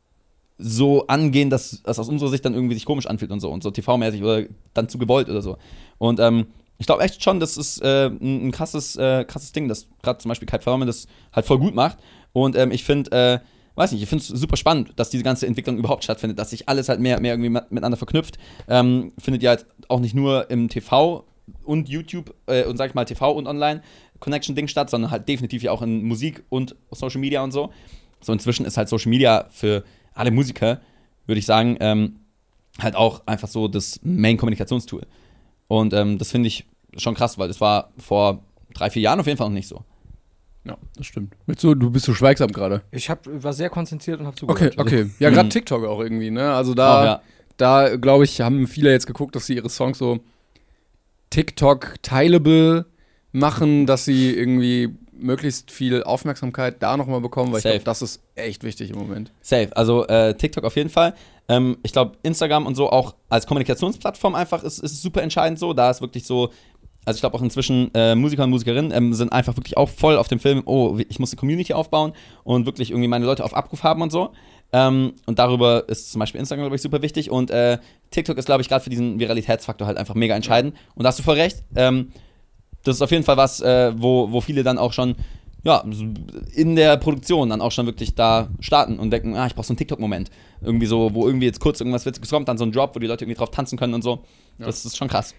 so angehen, dass das aus unserer Sicht dann irgendwie sich komisch anfühlt und so und so T V-mäßig oder dann zu gewollt oder so. Und ähm, ich glaube echt schon, das ist äh, ein, ein krasses, äh, krasses Ding, dass gerade zum Beispiel Kai Pflaume das halt voll gut macht. Und ähm, ich finde, äh, weiß nicht, ich finde es super spannend, dass diese ganze Entwicklung überhaupt stattfindet, dass sich alles halt mehr, mehr irgendwie miteinander verknüpft. Ähm, findet ja jetzt auch nicht nur im T V und YouTube äh, und sag ich mal T V und Online-Connection-Ding statt, sondern halt definitiv ja auch in Musik und Social Media und so. So inzwischen ist halt Social Media für alle Musiker, würde ich sagen, ähm, halt auch einfach so das Main-Kommunikationstool. Und ähm, das finde ich schon krass, weil das war vor drei, vier Jahren auf jeden Fall noch nicht so. Ja, das stimmt. Willst du, du bist so schweigsam gerade. Ich hab, war sehr konzentriert und habe Okay, zugehört. okay. Ja, gerade Mhm. TikTok auch irgendwie, ne? Also da, Auch, ja. da glaube ich, haben viele jetzt geguckt, dass sie ihre Songs so TikTok-teilable machen, dass sie irgendwie möglichst viel Aufmerksamkeit da nochmal bekommen, weil Safe. ich glaube, das ist echt wichtig im Moment. Safe. Also äh, TikTok auf jeden Fall. Ähm, ich glaube, Instagram und so auch als Kommunikationsplattform einfach ist, ist super entscheidend so. Da ist wirklich so, also ich glaube auch inzwischen äh, Musiker und Musikerinnen ähm, sind einfach wirklich auch voll auf dem Film, oh, ich muss eine Community aufbauen und wirklich irgendwie meine Leute auf Abruf haben und so. Ähm, und darüber ist zum Beispiel Instagram, glaube ich, super wichtig. Und äh, TikTok ist, glaube ich, gerade für diesen Viralitätsfaktor halt einfach mega entscheidend. Und da hast du voll recht. Ähm, das ist auf jeden Fall was, äh, wo, wo viele dann auch schon ja, in der Produktion dann auch schon wirklich da starten und denken, ah, ich brauche so einen TikTok-Moment. Irgendwie so, wo irgendwie jetzt kurz irgendwas Witziges kommt, dann so ein Drop, wo die Leute irgendwie drauf tanzen können und so. Ja. Das ist schon krass.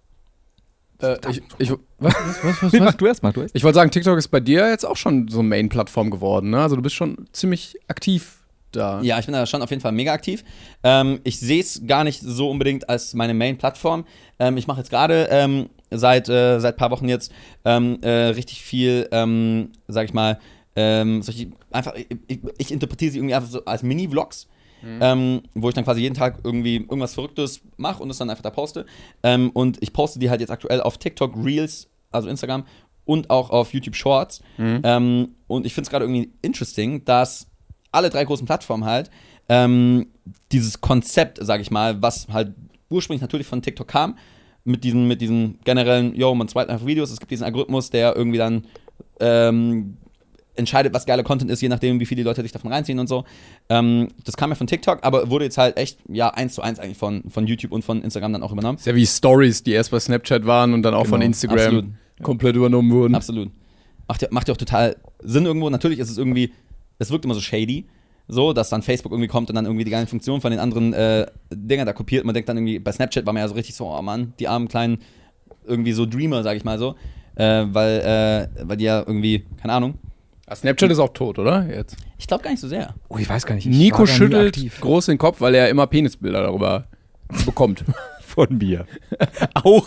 Äh, ich, ich, was, was, was, was? Mach du erst, mach du erst. Ich wollte sagen, TikTok ist bei dir jetzt auch schon so eine Main-Plattform geworden, ne? Also du bist schon ziemlich aktiv da. Ja, ich bin da schon auf jeden Fall mega aktiv. Ähm, ich sehe es gar nicht so unbedingt als meine Main-Plattform. Ähm, ich mache jetzt gerade ähm, seit äh, seit paar Wochen jetzt ähm, äh, richtig viel, ähm, sag ich mal, ähm, solche, einfach, ich, ich, ich interpretiere sie irgendwie einfach so als Mini-Vlogs. Mhm. Ähm, wo ich dann quasi jeden Tag irgendwie irgendwas Verrücktes mache und es dann einfach da poste. Ähm, und ich poste die halt jetzt aktuell auf TikTok Reels, also Instagram, und auch auf YouTube Shorts. Mhm. Ähm, und ich finde es gerade irgendwie interesting, dass alle drei großen Plattformen halt ähm, dieses Konzept, sag ich mal, was halt ursprünglich natürlich von TikTok kam, mit diesen, mit diesen generellen, yo, man zweit einfach Videos, es gibt diesen Algorithmus, der irgendwie dann ähm, entscheidet, was geiler Content ist, je nachdem, wie viele die Leute sich davon reinziehen und so. Ähm, das kam ja von TikTok, aber wurde jetzt halt echt, ja, eins zu eins eigentlich von, von YouTube und von Instagram dann auch übernommen. Ist ja wie Stories, die erst bei Snapchat waren und dann auch genau. von Instagram Absolut. komplett übernommen wurden. Absolut. Macht ja, macht ja auch total Sinn irgendwo. Natürlich ist es irgendwie, es wirkt immer so shady, so, dass dann Facebook irgendwie kommt und dann irgendwie die geilen Funktionen von den anderen äh, Dinger da kopiert. Man denkt dann irgendwie, bei Snapchat war man ja so richtig so, oh Mann, die armen kleinen, irgendwie so Dreamer, sag ich mal so. Äh, weil, äh, weil die ja irgendwie, keine Ahnung. Snapchat ist auch tot, oder? Jetzt. Ich glaube gar nicht so sehr. Oh, ich weiß gar nicht. Nico schüttelt groß den Kopf, weil er immer Penisbilder darüber bekommt. Von mir. auch.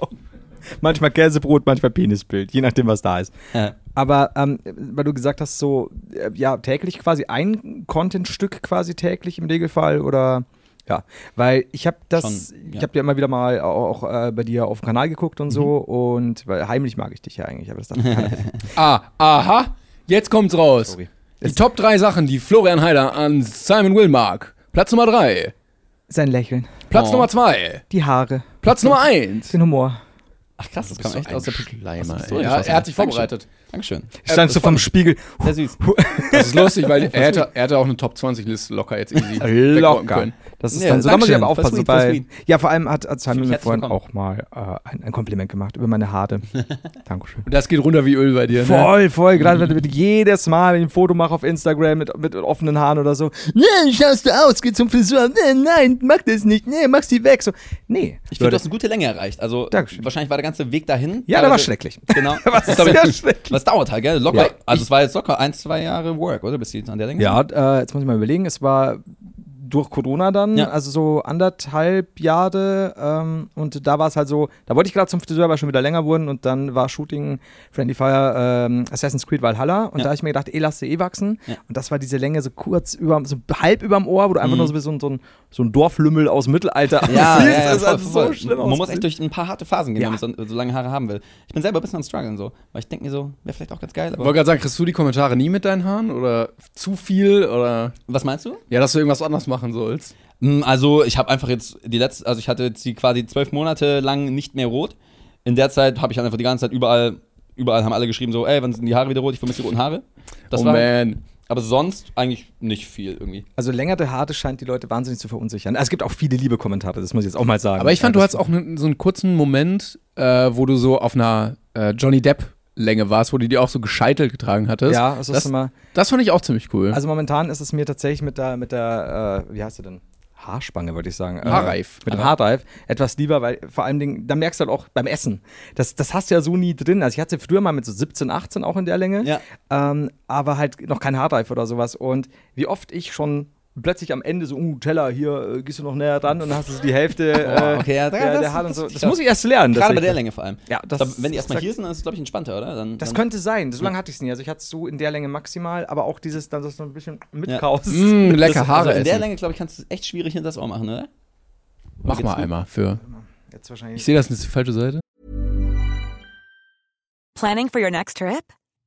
Manchmal Käsebrot, manchmal Penisbild, je nachdem, was da ist. Ja. Aber ähm, weil du gesagt hast, so, äh, ja, täglich quasi ein Content-Stück quasi täglich im Regelfall oder, ja, weil ich habe das, Schon, ja. ich habe ja immer wieder mal auch, auch äh, bei dir auf dem Kanal geguckt und mhm. so und, weil heimlich mag ich dich ja eigentlich, aber das darf keiner wissen. Ah, aha, jetzt kommt's raus. Sorry. Die es Top drei Sachen, die Florian Heider an Simon Will mag. Platz Nummer drei. Sein Lächeln. Platz oh. Nummer zwei. Die Haare. Platz Nummer eins. Den Humor. Ach krass, das kam echt so aus der Schleimer. Ja, er hat sich vorbereitet. Dankeschön. Standst du vom Spiegel. Sehr süß. Das ist lustig, weil er hätte, er hätte auch eine Top zwanzig Liste locker jetzt easy locker können. Das ist ja, dann so, da muss ich aber aufpassen. Sweet, bei, ja, vor allem hat, hat Simon mir vorhin bekommen. auch mal äh, ein, ein Kompliment gemacht über meine Haare. Dankeschön. Und das geht runter wie Öl bei dir, ne? Voll, voll. Gerade wenn ich jedes Mal, wenn ich ein Foto mache auf Instagram mit, mit offenen Haaren oder so. Nee, schaust du aus, geh zum Friseur. Nee, nein, mach das nicht. Nee, mach sie weg. So, nee. Ich finde, du hast eine gute Länge erreicht. Also, Dankeschön. Wahrscheinlich war der ganze Weg dahin. Ja, der war schrecklich. Genau. Was ist sehr schrecklich. Was dauert halt, gell? Locker. Ja, also, es war jetzt locker ein, zwei Jahre Work, oder? Bis die an der Länge Ja, äh, jetzt muss ich mal überlegen. Es war durch Corona dann, ja. also so anderthalb Jahre ähm, und da war es halt so, da wollte ich gerade zum Friseur, weil schon wieder länger wurden und dann war Shooting Friendly Fire ähm, Assassin's Creed Valhalla und ja. da habe ich mir gedacht, eh, lass sie eh wachsen ja. und das war diese Länge so kurz über, so halb überm Ohr, wo du einfach mhm. nur so wie so ein, so ein, so ein Dorflümmel aus dem Mittelalter ja, aussiehst. Ja, ja, das ist voll, also voll. so schlimm. Man muss echt durch ein paar harte Phasen gehen, ja. wenn man so, so lange Haare haben will. Ich bin selber ein bisschen am struggeln so, weil ich denke mir so, wäre vielleicht auch ganz geil. Ich wollte gerade sagen, kriegst du die Kommentare nie mit deinen Haaren oder zu viel oder? Was meinst du? Ja, dass du irgendwas anders machen sollst. Also ich habe einfach jetzt die letzte, also ich hatte jetzt die quasi zwölf Monate lang nicht mehr rot. In der Zeit habe ich einfach die ganze Zeit überall, überall haben alle geschrieben so, ey, wann sind die Haare wieder rot? Ich vermisse die roten Haare. Das oh war, man. Aber sonst eigentlich nicht viel irgendwie. Also längere Haare scheint die Leute wahnsinnig zu verunsichern. Also es gibt auch viele liebe Kommentare, das muss ich jetzt auch mal sagen. Aber ich fand, ja, du hattest auch ne, so einen kurzen Moment, äh, wo du so auf einer äh, Johnny Depp Länge warst, wo du die auch so gescheitelt getragen hattest. Ja, das, das ist immer. Das fand ich auch ziemlich cool. Also momentan ist es mir tatsächlich mit der, mit der, äh, wie heißt sie denn? Haarspange, würde ich sagen. Haarreif. Äh, mit dem Haarreif. Etwas lieber, weil vor allen Dingen, da merkst du halt auch beim Essen. Das, das hast du ja so nie drin. Also ich hatte sie früher mal mit so siebzehn, achtzehn auch in der Länge. Ja. Ähm, aber halt noch kein Haarreif oder sowas. Und wie oft ich schon plötzlich am Ende so, uh, Teller, hier, äh, gehst du noch näher dran und dann hast du so die Hälfte äh, okay, ja, der, das, der Haare und so. Das, Das muss ich erst lernen. Gerade bei der Länge vor allem. Ja, das, ich glaub, wenn die erstmal das, hier sind, dann ist es, glaube ich, entspannter, oder? Dann, das dann könnte sein. So lange hatte ich es nie. Also ich hatte es so in der Länge maximal, aber auch dieses, dann das noch ein bisschen mitkaust. Ja. Mm, lecker das, Haare also in der essen. Länge, glaube ich, kannst du es echt schwierig hinter das Ohr machen, oder? Mach mal einmal für. Jetzt wahrscheinlich. Ich sehe das nicht, die falsche Seite. Planning for your next trip?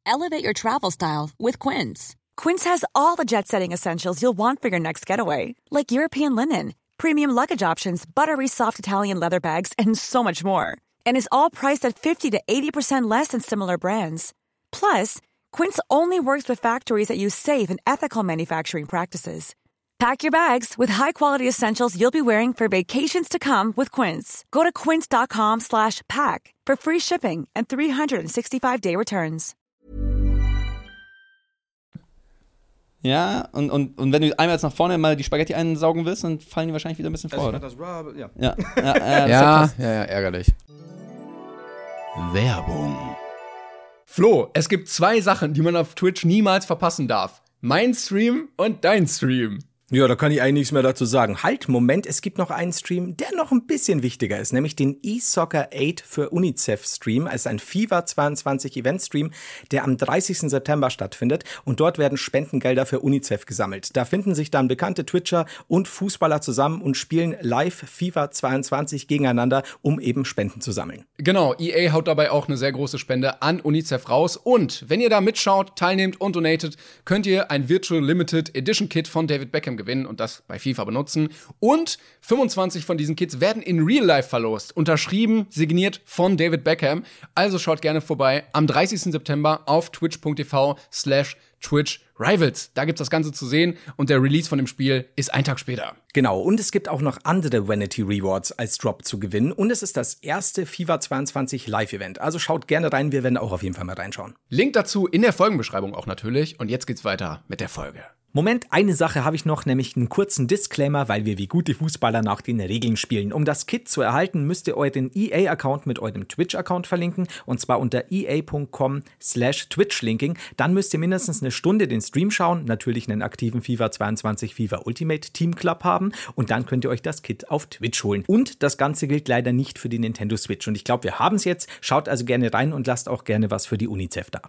Elevate your travel style with Quince. Quince has all the jet-setting essentials you'll want for your next getaway, like European linen, premium luggage options, buttery soft Italian leather bags, and so much more. And is all priced at fifty to eighty percent less than similar brands. Plus, Quince only works with factories that use safe and ethical manufacturing practices. Pack your bags with high-quality essentials you'll be wearing for vacations to come with Quince. Go to quince.com slash pack for free shipping and three sixty-five day returns. Ja, und, und, und wenn du einmal jetzt nach vorne mal die Spaghetti einsaugen willst, dann fallen die wahrscheinlich wieder ein bisschen vor, oder? Das, ja. Ja, ja, ja, Ja, ja, ja, ärgerlich. Werbung. Flo, es gibt zwei Sachen, die man auf Twitch niemals verpassen darf. Mein Stream und dein Stream. Ja, da kann ich eigentlich nichts mehr dazu sagen. Halt, Moment, es gibt noch einen Stream, der noch ein bisschen wichtiger ist, nämlich den eSoccer acht für UNICEF-Stream. Es ist ein FIFA zweiundzwanzig Event-Stream, der am dreißigsten September stattfindet. Und dort werden Spendengelder für UNICEF gesammelt. Da finden sich dann bekannte Twitcher und Fußballer zusammen und spielen live FIFA zweiundzwanzig gegeneinander, um eben Spenden zu sammeln. Genau, E A haut dabei auch eine sehr große Spende an UNICEF raus. Und wenn ihr da mitschaut, teilnehmt und donatet, könnt ihr ein Virtual Limited Edition Kit von David Beckham gewinnen und das bei FIFA benutzen. Und fünfundzwanzig von diesen Kits werden in Real Life verlost. Unterschrieben, signiert von David Beckham. Also schaut gerne vorbei am dreißigsten September auf twitch.tv slash Twitch Rivals. Da gibt's das Ganze zu sehen und der Release von dem Spiel ist ein Tag später. Genau, und es gibt auch noch andere Vanity Rewards als Drop zu gewinnen und es ist das erste FIFA zweiundzwanzig Live-Event. Also schaut gerne rein, wir werden auch auf jeden Fall mal reinschauen. Link dazu in der Folgenbeschreibung auch natürlich. Und jetzt geht's weiter mit der Folge. Moment, eine Sache habe ich noch, nämlich einen kurzen Disclaimer, weil wir wie gute Fußballer nach den Regeln spielen. Um das Kit zu erhalten, müsst ihr euren E A-Account mit eurem Twitch-Account verlinken, und zwar unter ea.com slash twitchlinking. Dann müsst ihr mindestens eine Stunde den Stream schauen, natürlich einen aktiven FIFA zweiundzwanzig FIFA Ultimate Team Club haben, und dann könnt ihr euch das Kit auf Twitch holen. Und das Ganze gilt leider nicht für die Nintendo Switch. Und ich glaube, wir haben es jetzt. Schaut also gerne rein und lasst auch gerne was für die UNICEF da.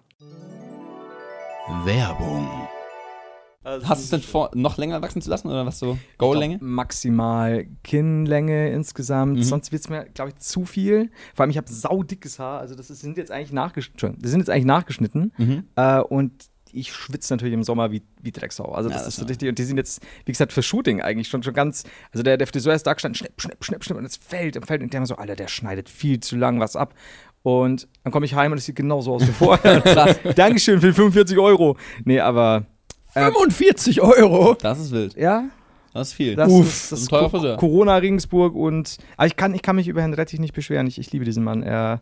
Werbung. Hast du es denn vor, noch länger wachsen zu lassen oder was so? Goal-Länge? Maximal Kinnlänge insgesamt. Mhm. Sonst wird es mir, glaube ich, zu viel. Vor allem, ich habe saudickes Haar. Also, das ist, sind jetzt eigentlich nachgeschnitten. Das sind jetzt eigentlich nachgeschnitten. Mhm. Äh, und ich schwitze natürlich im Sommer wie, wie Drecksau. Also, das, Ja, das ist so war- richtig. Und die sind jetzt, wie gesagt, für Shooting eigentlich schon, schon ganz. Also, der, der Friseur ist da gestanden, schnipp, schnipp, schnipp, schnipp. Und es fällt und fällt. Und der immer so, Alter, der schneidet viel zu lang was ab. Und dann komme ich heim und es sieht genauso aus wie vorher. Dankeschön für die fünfundvierzig Euro. Nee, aber. fünfundvierzig Euro? Das ist wild. Ja, Das ist viel. das Uff, ist, das das ist ist ein teurer Co- Friseur. Corona Regensburg und. Aber ich kann, ich kann mich über Herrn Rettich nicht beschweren. Ich, ich liebe diesen Mann. Er,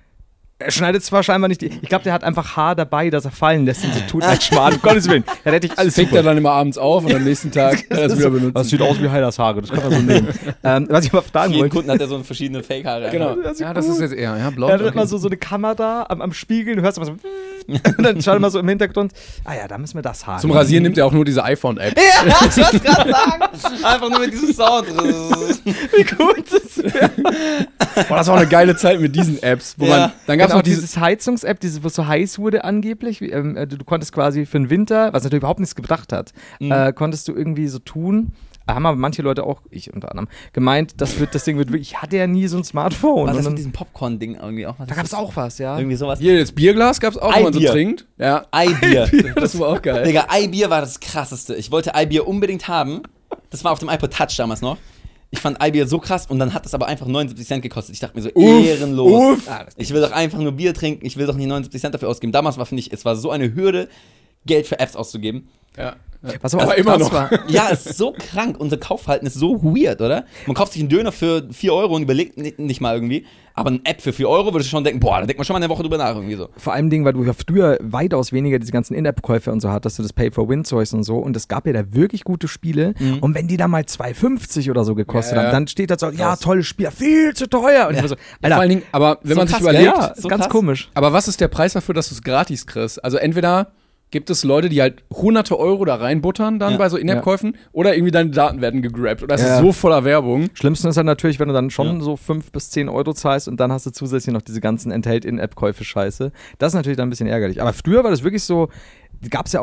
er schneidet zwar scheinbar nicht die. Ich glaube, der hat einfach Haar dabei, dass er fallen lässt und so tut, als Schmarrn. Um Gottes Willen. Herr Rettich, alles Fängt er super. dann immer abends auf und am nächsten Tag kann er es wieder benutzen. Das sieht aus wie Heilers Haare. Das kann man so nehmen. ähm, was ich mal fragen Jeden wollte. Kunden hat er so verschiedene Fake-Haare. Genau. Das ist Ja, das gut. ist jetzt eher, ja, Er blond. hat okay. immer so, so eine Kamera am, am Spiegel, du hörst immer so. Und dann schaut immer so im Hintergrund. Ah ja, da müssen wir das Haar. Zum Rasieren nimmt er auch nur diese iPhone-App. Ja, ich wollte gerade sagen. Einfach nur mit diesem Sound. Wie gut das wäre. Boah, das war auch eine geile Zeit mit diesen Apps, wo Ja. man, dann gab's Genau, noch dieses, dieses Heizungs-App, diese, wo es so heiß wurde angeblich. Wie, ähm, du, du konntest quasi für den Winter, was natürlich überhaupt nichts gebracht hat, Mhm. äh, konntest du irgendwie so tun. Da haben aber manche Leute auch, ich unter anderem, gemeint, das, wird, das Ding wird wirklich, ich hatte ja nie so ein Smartphone. Was Und ist dann, mit diesem Popcorn-Ding irgendwie auch? Was da ist gab es das? auch was, ja. Irgendwie sowas. hier, das Bierglas gab's auch, wo man so Eibier. trinkt. Ja, Eibier. das war auch geil. Digga, Eibier war das krasseste. Ich wollte Eibier unbedingt haben. Das war auf dem iPod Touch damals noch. Ich fand Eibier so krass und dann hat das aber einfach neunundsiebzig Cent gekostet. Ich dachte mir so, Uff, ehrenlos. uff. Ah, Ich will doch einfach nur Bier trinken. Ich will doch nicht neunundsiebzig Cent dafür ausgeben. Damals war, finde ich, es war so eine Hürde, Geld für Apps auszugeben. Ja. Was aber, Aber auch immer krass noch. war. Ja, es ist so krank. Unser Kaufverhalten ist so weird, oder? Man kauft sich einen Döner für vier Euro und überlegt ni- nicht mal irgendwie. Aber eine App für vier Euro würde ich schon denken, boah, da denkt man schon mal eine Woche drüber nach irgendwie so. Vor allem Dingen, weil du ja früher weitaus weniger diese ganzen In-App-Käufe und so hattest, du das Pay-for-Win-Zeugs und so. Und es gab ja da wirklich gute Spiele. Und wenn die da mal zwei fünfzig oder so gekostet Ja, ja. haben, dann steht da so, ja, tolles Spiel, viel zu teuer. Und ich war so, Alter, Vor allen Dingen, aber wenn So man sich krass, überlegt, ja, so ganz krass. komisch. aber was ist der Preis dafür, dass du es gratis kriegst? Also entweder gibt es Leute, die halt hunderte Euro da reinbuttern dann Ja. bei so In-App-Käufen oder irgendwie deine Daten werden gegrabt. Oder es Ja. ist so voller Werbung. Schlimmsten ist dann natürlich, wenn du dann schon Ja. so fünf bis zehn Euro zahlst und dann hast du zusätzlich noch diese ganzen Enthält-In-App-Käufe Scheiße. Das ist natürlich dann ein bisschen ärgerlich. Aber früher war das wirklich so, gab es ja auch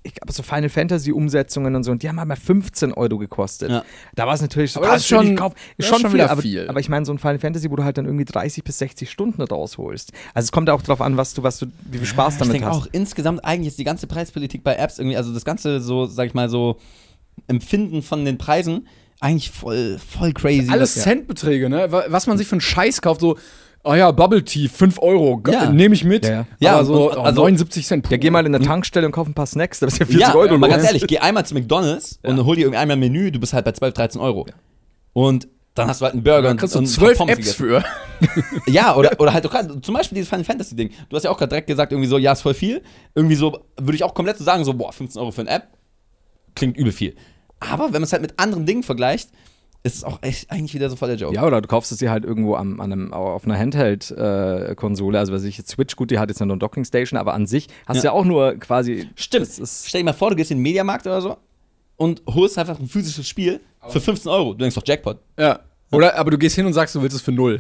ich glaube, so Final Fantasy Umsetzungen und so, und die haben halt mal fünfzehn Euro gekostet. Ja. Da war es natürlich Aber das ist schon- kauf, das ist schon schon viel, wieder aber, viel. aber ich meine, so ein Final Fantasy, wo du halt dann irgendwie dreißig bis sechzig Stunden rausholst. Also es kommt auch drauf an, was du, was du, wie viel Spaß Ich damit denke hast. auch, insgesamt eigentlich ist die ganze Preispolitik bei Apps irgendwie, also das ganze so, sag ich mal, so Empfinden von den Preisen eigentlich voll, voll crazy. Alles Das- Centbeträge, ne? Wa- Was man sich für einen Scheiß kauft, so, oh ja, Bubble Tea, fünf Euro, ge- Ja. nehme ich mit. Ja, ja. Ja, aber so und- oh, also- neunundsiebzig Cent. Ja, geh mal in eine Tankstelle und kauf ein paar Snacks, da bist du ja vierzig Ja, Euro mal los. ganz ehrlich, geh einmal zu McDonalds und hol dir irgendwie einmal ein Menü, du bist halt bei zwölf, dreizehn Euro. Und dann hast du halt einen Burger Dann und, kriegst du und zwölf Pommes Apps gegessen. für. Ja, oder, oder halt auch grad, zum Beispiel dieses Final Fantasy Ding. Du hast ja auch gerade direkt gesagt, irgendwie so, ja, ist voll viel. Irgendwie so, würde ich auch komplett so sagen, so, boah, fünfzehn Euro für eine App, klingt übel viel. Aber wenn man es halt mit anderen Dingen vergleicht, ist es auch echt eigentlich wieder so voll der Joke. Ja, oder du kaufst es dir halt irgendwo am, an einem, auf einer Handheld-Konsole. Also, was ich jetzt Switch, gut, die hat jetzt eine Docking-Station, aber an sich hast du ja. Ja. auch nur quasi. Stimmt. Das ist, Stell dir mal vor, du gehst in den Mediamarkt oder so und holst einfach ein physisches Spiel für fünfzehn Euro. Du denkst doch Jackpot. Ja. Oder, aber du gehst hin und sagst, du willst es für null.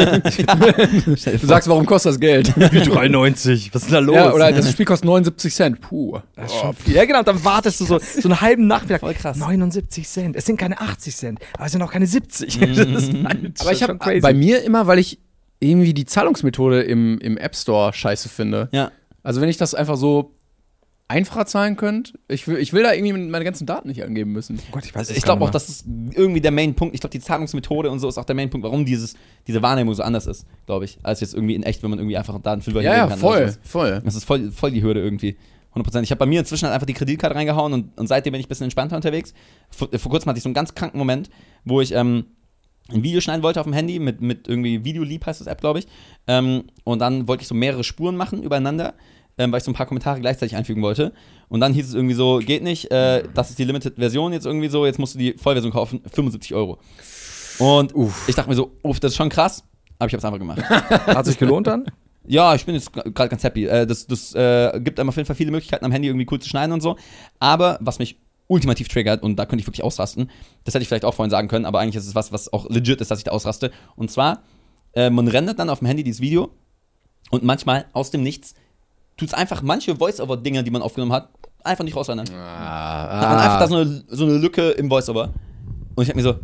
Du sagst, warum kostet das Geld? wie drei neunzig. Was ist denn da los? Ja, oder das Spiel kostet neunundsiebzig Cent. Puh. Das ist schon viel. Ja, genau, dann wartest du so, so einen halben Nachmittag. Voll krass. neunundsiebzig Cent. Es sind keine achtzig Cent, aber es sind auch keine siebzig. Das ist halt Aber ich schon habe crazy. bei mir immer, weil ich irgendwie die Zahlungsmethode im, im App Store scheiße finde. Ja. Also wenn ich das einfach so einfacher zahlen könnte, ich will, ich will da irgendwie meine ganzen Daten nicht angeben müssen. Oh Gott, ich weiß es Ich gar glaube auch, nicht das ist irgendwie der Main-Punkt. Ich glaube, die Zahlungsmethode und so ist auch der Main-Punkt, warum dieses, diese Wahrnehmung so anders ist, glaube ich, als jetzt irgendwie in echt, wenn man irgendwie einfach Daten fünf Ja, ja, voll, voll. Das ist voll, voll die Hürde irgendwie. hundert Prozent. Ich habe bei mir inzwischen halt einfach die Kreditkarte reingehauen und, und seitdem bin ich ein bisschen entspannter unterwegs. Vor, vor kurzem hatte ich so einen ganz kranken Moment, wo ich ähm, ein Video schneiden wollte auf dem Handy mit, mit irgendwie Videolieb heißt das App, glaube ich. Ähm, und dann wollte ich so mehrere Spuren machen übereinander, ähm, weil ich so ein paar Kommentare gleichzeitig einfügen wollte. Und dann hieß es irgendwie so, geht nicht, äh, das ist die Limited-Version jetzt irgendwie so, jetzt musst du die Vollversion kaufen, fünfundsiebzig Euro. Und uff. Ich dachte mir so, uff, das ist schon krass, aber ich habe es einfach gemacht. Hat sich gelohnt dann? Ja, ich bin jetzt gerade ganz happy. Äh, das das äh, gibt einem auf jeden Fall viele Möglichkeiten, am Handy irgendwie cool zu schneiden und so. Aber was mich ultimativ triggert, und da könnte ich wirklich ausrasten, das hätte ich vielleicht auch vorhin sagen können, aber eigentlich ist es was, was auch legit ist, dass ich da ausraste. Und zwar, äh, man rendert dann auf dem Handy dieses Video und manchmal aus dem Nichts tut es einfach manche Voice-Over-Dinge, die man aufgenommen hat, einfach nicht rausrendern. Ah, Dann einfach da so eine, so eine Lücke im Voice-Over. Und ich hab mir so,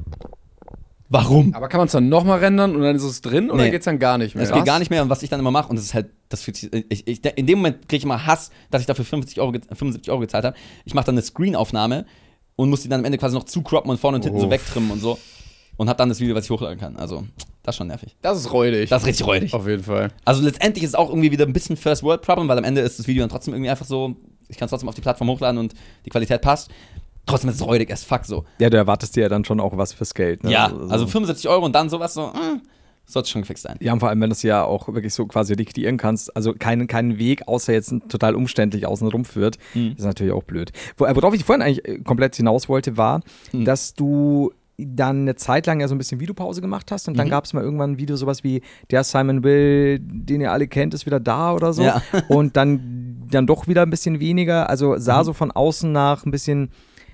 warum? Aber kann man es dann nochmal rendern und dann ist es drin oder Nee. geht's dann gar nicht mehr? Das geht gar nicht mehr und was ich dann immer mache, und das ist halt, das fühlt sich, ich, ich, in dem Moment kriege ich immer Hass, dass ich dafür fünfzig Euro, ge- fünfundsiebzig Euro gezahlt habe. Ich mache dann eine Screen-Aufnahme und muss die dann am Ende quasi noch zukroppen und vorne und hinten so wegtrimmen und so. Und habe dann das Video, was ich hochladen kann. Also, das ist schon nervig. Das ist räudig. Das ist richtig räudig. Auf jeden Fall. Also letztendlich ist es auch irgendwie wieder ein bisschen First-World-Problem, weil am Ende ist das Video dann trotzdem irgendwie einfach so, ich kann es trotzdem auf die Plattform hochladen und die Qualität passt. Trotzdem ist es räudig as fuck so. Ja, du erwartest dir ja dann schon auch was fürs Geld. Ne? Ja, so. also fünfundsiebzig Euro und dann sowas so, äh, sollte schon gefixt sein. Ja, und vor allem, wenn du es ja auch wirklich so quasi diktieren kannst, also keinen keinen Weg, außer jetzt total umständlich außenrum führt, Hm. ist natürlich auch blöd. Wo, äh, worauf ich vorhin eigentlich äh, komplett hinaus wollte, war, Hm. dass du dann eine Zeit lang ja so ein bisschen Videopause gemacht hast und dann Mhm. gab es mal irgendwann ein Video, sowas wie der Simon Will, den ihr alle kennt, ist wieder da oder so. Ja. Und dann, dann doch wieder ein bisschen weniger, also sah Mhm. so von außen nach ein bisschen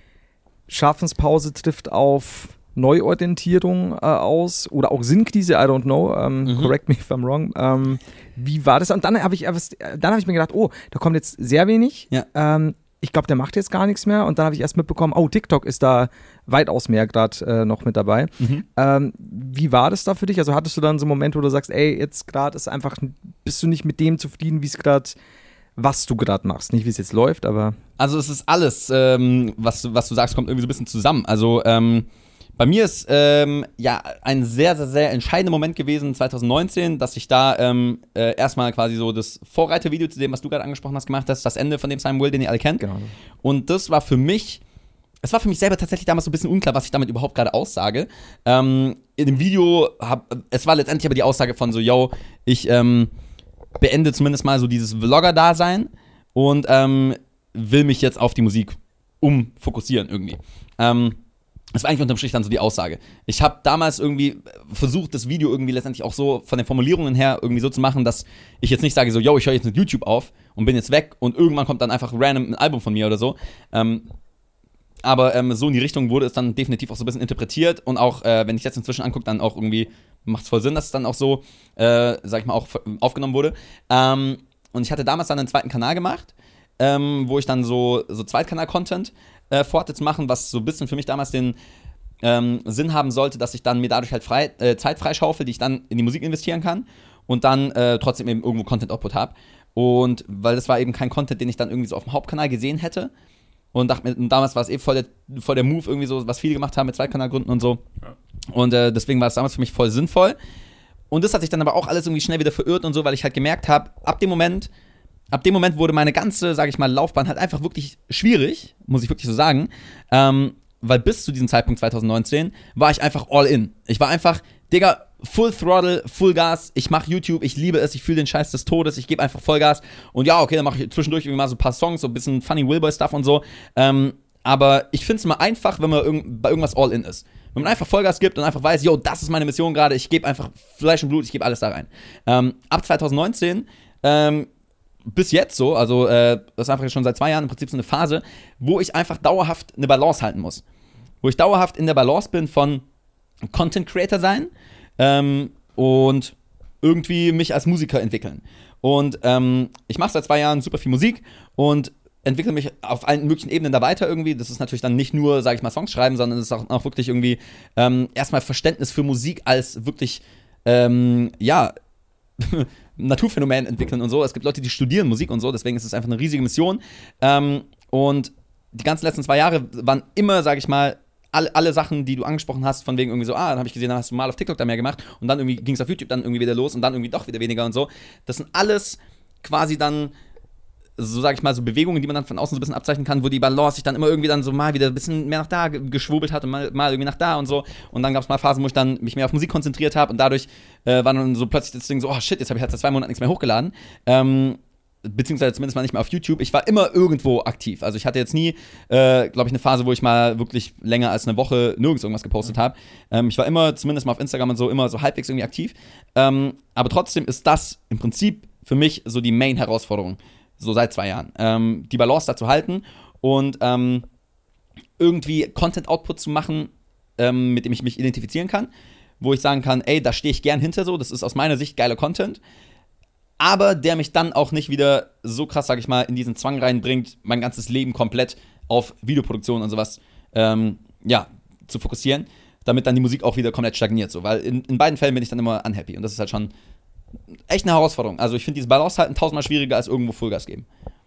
Schaffenspause trifft auf Neuorientierung äh, aus oder auch Sinnkrise, I don't know, ähm, Mhm. correct me if I'm wrong. Ähm, wie war das? Und dann habe ich, dann hab ich mir gedacht, oh, da kommt jetzt sehr wenig. Ja. Ähm, ich glaube, der macht jetzt gar nichts mehr. Und dann habe ich erst mitbekommen, oh, TikTok ist da weitaus mehr gerade äh, noch mit dabei. Mhm. Ähm, wie war das da für dich? Also hattest du dann so einen Moment, wo du sagst, ey, jetzt gerade ist einfach, bist du nicht mit dem zufrieden, wie es gerade, was du gerade machst? Nicht, wie es jetzt läuft, aber Also es ist alles, ähm, was, du- was du sagst, kommt irgendwie so ein bisschen zusammen. Also ähm, bei mir ist ähm, ja ein sehr, sehr, sehr entscheidender Moment gewesen zwanzig neunzehn, dass ich da ähm, äh, erstmal quasi so das Vorreitervideo zu dem, was du gerade angesprochen hast, gemacht hast, das Ende von dem Simon Will, den ihr alle kennt. genau. Und das war für mich, es war für mich selber tatsächlich damals so ein bisschen unklar, was ich damit überhaupt gerade aussage. Ähm, in dem Video, hab, es war letztendlich aber die Aussage von so, yo, ich ähm, beende zumindest mal so dieses Vlogger-Dasein und ähm, will mich jetzt auf die Musik umfokussieren irgendwie. Ähm, das war eigentlich unterm Strich dann so die Aussage. Ich habe damals irgendwie versucht, das Video irgendwie letztendlich auch so von den Formulierungen her irgendwie so zu machen, dass ich jetzt nicht sage so, yo, ich höre jetzt mit YouTube auf und bin jetzt weg und irgendwann kommt dann einfach random ein Album von mir oder so. Ähm, aber ähm, so in die Richtung wurde es dann definitiv auch so ein bisschen interpretiert und auch, äh, wenn ich jetzt inzwischen angucke, dann auch irgendwie macht es voll Sinn, dass es dann auch so, äh, sag ich mal, auch aufgenommen wurde. Ähm, und ich hatte damals dann einen zweiten Kanal gemacht, ähm, wo ich dann so, so Zweitkanal-Content äh, fortsetzt machen, was so ein bisschen für mich damals den ähm, Sinn haben sollte, dass ich dann mir dadurch halt frei, äh, Zeit freischaufel, die ich dann in die Musik investieren kann und dann äh, trotzdem eben irgendwo Content-Output habe. Und weil das war eben kein Content, den ich dann irgendwie so auf dem Hauptkanal gesehen hätte. Und dachte mir, und damals war es eh voll der, voll der Move, irgendwie so, was viele gemacht haben mit Zweitkanalgründen und so. Ja. Und äh, deswegen war es damals für mich voll sinnvoll. Und das hat sich dann aber auch alles irgendwie schnell wieder verirrt und so, weil ich halt gemerkt habe, ab dem Moment, ab dem Moment wurde meine ganze, sage ich mal, Laufbahn halt einfach wirklich schwierig, muss ich wirklich so sagen. Ähm, weil bis zu diesem Zeitpunkt zwanzig neunzehn war ich einfach all in. Ich war einfach, Digga, Full Throttle, Full Gas, ich mache YouTube, ich liebe es, ich fühle den Scheiß des Todes, ich gebe einfach Vollgas und ja, okay, dann mache ich zwischendurch irgendwie mal so ein paar Songs, so ein bisschen Funny Willboy-Stuff und so, ähm, aber ich finde es immer einfach, wenn man irg- bei irgendwas all in ist. Wenn man einfach Vollgas gibt und einfach weiß, yo, das ist meine Mission gerade, ich gebe einfach Fleisch und Blut, ich gebe alles da rein. Ähm, ab zwanzig neunzehn, ähm, bis jetzt so, also äh, das ist einfach schon seit zwei Jahren im Prinzip so eine Phase, wo ich einfach dauerhaft eine Balance halten muss. Wo ich dauerhaft in der Balance bin von Content Creator sein, Ähm, und irgendwie mich als Musiker entwickeln. Und ähm, ich mache seit zwei Jahren super viel Musik und entwickle mich auf allen möglichen Ebenen da weiter irgendwie. Das ist natürlich dann nicht nur, sage ich mal, Songs schreiben, sondern es ist auch, auch wirklich irgendwie ähm, erstmal Verständnis für Musik als wirklich, ähm, ja, Naturphänomen entwickeln und so. Es gibt Leute, die studieren Musik und so, deswegen ist es einfach eine riesige Mission. Ähm, und die ganzen letzten zwei Jahre waren immer, sage ich mal, Alle, alle Sachen, die du angesprochen hast, von wegen irgendwie so, ah, dann habe ich gesehen, dann hast du mal auf TikTok da mehr gemacht und dann irgendwie ging es auf YouTube dann irgendwie wieder los und dann irgendwie doch wieder weniger und so. Das sind alles quasi dann, so sage ich mal, so Bewegungen, die man dann von außen so ein bisschen abzeichnen kann, wo die Balance sich dann immer irgendwie dann so mal wieder ein bisschen mehr nach da geschwurbelt hat und mal, mal irgendwie nach da und so. Und dann gab es mal Phasen, wo ich dann mich mehr auf Musik konzentriert habe und dadurch äh, war dann so plötzlich das Ding so, oh shit, jetzt habe ich halt seit zwei Monaten nichts mehr hochgeladen. Ähm, beziehungsweise zumindest mal nicht mehr auf YouTube. Ich war immer irgendwo aktiv. Also ich hatte jetzt nie, äh, glaube ich, eine Phase, wo ich mal wirklich länger als eine Woche nirgends irgendwas gepostet habe. Ähm, ich war immer, zumindest mal auf Instagram und so, immer so halbwegs irgendwie aktiv. Ähm, aber trotzdem ist das im Prinzip für mich so die Main-Herausforderung, so seit zwei Jahren. Ähm, die Balance da zu halten und ähm, irgendwie Content-Output zu machen, ähm, mit dem ich mich identifizieren kann, wo ich sagen kann, ey, da stehe ich gern hinter so, das ist aus meiner Sicht geiler Content, aber der mich dann auch nicht wieder so krass, sag ich mal, in diesen Zwang reinbringt, mein ganzes Leben komplett auf Videoproduktion und sowas, ähm, ja, zu fokussieren, damit dann die Musik auch wieder komplett stagniert, so, weil in, in beiden Fällen bin ich dann immer unhappy und das ist halt schon echt eine Herausforderung. Also ich finde dieses Balance halten tausendmal schwieriger als irgendwo Vollgas geben.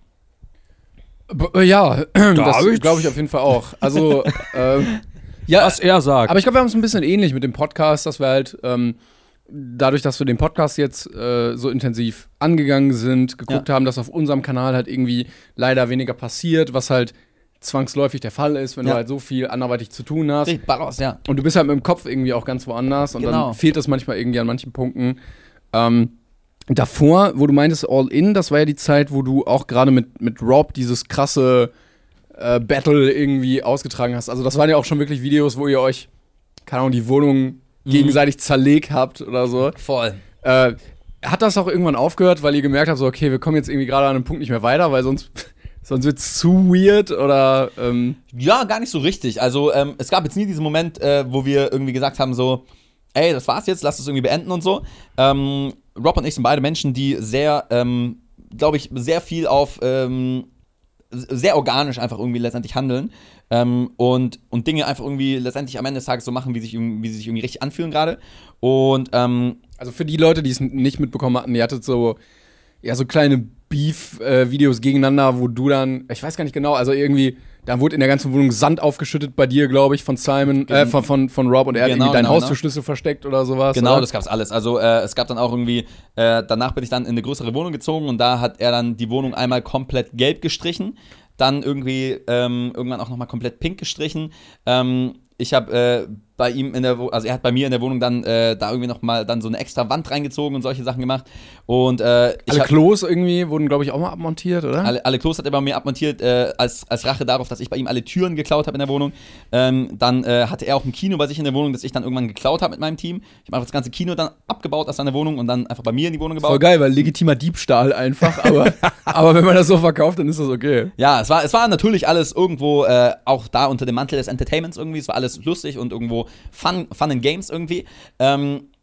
B- ja, das glaube ich auf jeden Fall auch. Also, ähm, ja, was er sagt. Aber ich glaube, wir haben es ein bisschen ähnlich mit dem Podcast, dass wir halt ähm, dadurch, dass wir den Podcast jetzt äh, so intensiv angegangen sind, geguckt ja. haben, dass auf unserem Kanal halt irgendwie leider weniger passiert, was halt zwangsläufig der Fall ist, wenn ja. du halt so viel anderweitig zu tun hast. Richtig, Balance, ja. Und du bist halt mit dem Kopf irgendwie auch ganz woanders und genau. dann fehlt das manchmal irgendwie an manchen Punkten. Ähm, davor, wo du meintest All In, das war ja die Zeit, wo du auch gerade mit, mit Rob dieses krasse äh, Battle irgendwie ausgetragen hast. Also das waren ja auch schon wirklich Videos, wo ihr euch, keine Ahnung, die Wohnung mhm. gegenseitig zerlegt habt oder so. Voll. Äh, hat das auch irgendwann aufgehört, weil ihr gemerkt habt, so okay, wir kommen jetzt irgendwie gerade an einem Punkt nicht mehr weiter, weil sonst, sonst wird es zu weird oder ähm Ja, gar nicht so richtig. Also ähm, es gab jetzt nie diesen Moment, äh, wo wir irgendwie gesagt haben so, ey, das war's jetzt, lass es irgendwie beenden und so. Ähm, Rob und ich sind beide Menschen, die sehr, ähm, glaube ich, sehr viel auf, ähm, sehr organisch einfach irgendwie letztendlich handeln ähm, und, und Dinge einfach irgendwie letztendlich am Ende des Tages so machen, wie, sich, wie sie sich irgendwie richtig anfühlen gerade. Und ähm, also für die Leute, die es nicht mitbekommen hatten, ihr hattet so, ja, so kleine Beef-Videos äh, gegeneinander, wo du dann, ich weiß gar nicht genau, also irgendwie, da wurde in der ganzen Wohnung Sand aufgeschüttet bei dir, glaube ich, von Simon, äh, von, von, von Rob und er genau, hat irgendwie deinen genau, Haustürschlüssel genau. versteckt oder sowas. Genau, oder? Das gab's alles. Also äh, es gab dann auch irgendwie, äh, danach bin ich dann in eine größere Wohnung gezogen und da hat er dann die Wohnung einmal komplett gelb gestrichen, dann irgendwie ähm, irgendwann auch nochmal komplett pink gestrichen. Ähm, ich habe äh, bei ihm in der Wohnung, also er hat bei mir in der Wohnung dann äh, da irgendwie nochmal dann so eine extra Wand reingezogen und solche Sachen gemacht. Und äh, ich alle hab, Klos irgendwie wurden, glaube ich, auch mal abmontiert, oder? Alle, alle Klos hat er bei mir abmontiert, äh, als, als Rache darauf, dass ich bei ihm alle Türen geklaut habe in der Wohnung. Ähm, dann äh, hatte er auch ein Kino bei sich in der Wohnung, das ich dann irgendwann geklaut habe mit meinem Team. Ich habe einfach das ganze Kino dann abgebaut aus seiner Wohnung und dann einfach bei mir in die Wohnung gebaut. Voll geil, weil legitimer Diebstahl einfach, aber, aber wenn man das so verkauft, dann ist das okay. Ja, es war, es war natürlich alles irgendwo äh, auch da unter dem Mantel des Entertainments irgendwie. Es war alles lustig und irgendwo Fun, Fun and Games irgendwie. Ähm,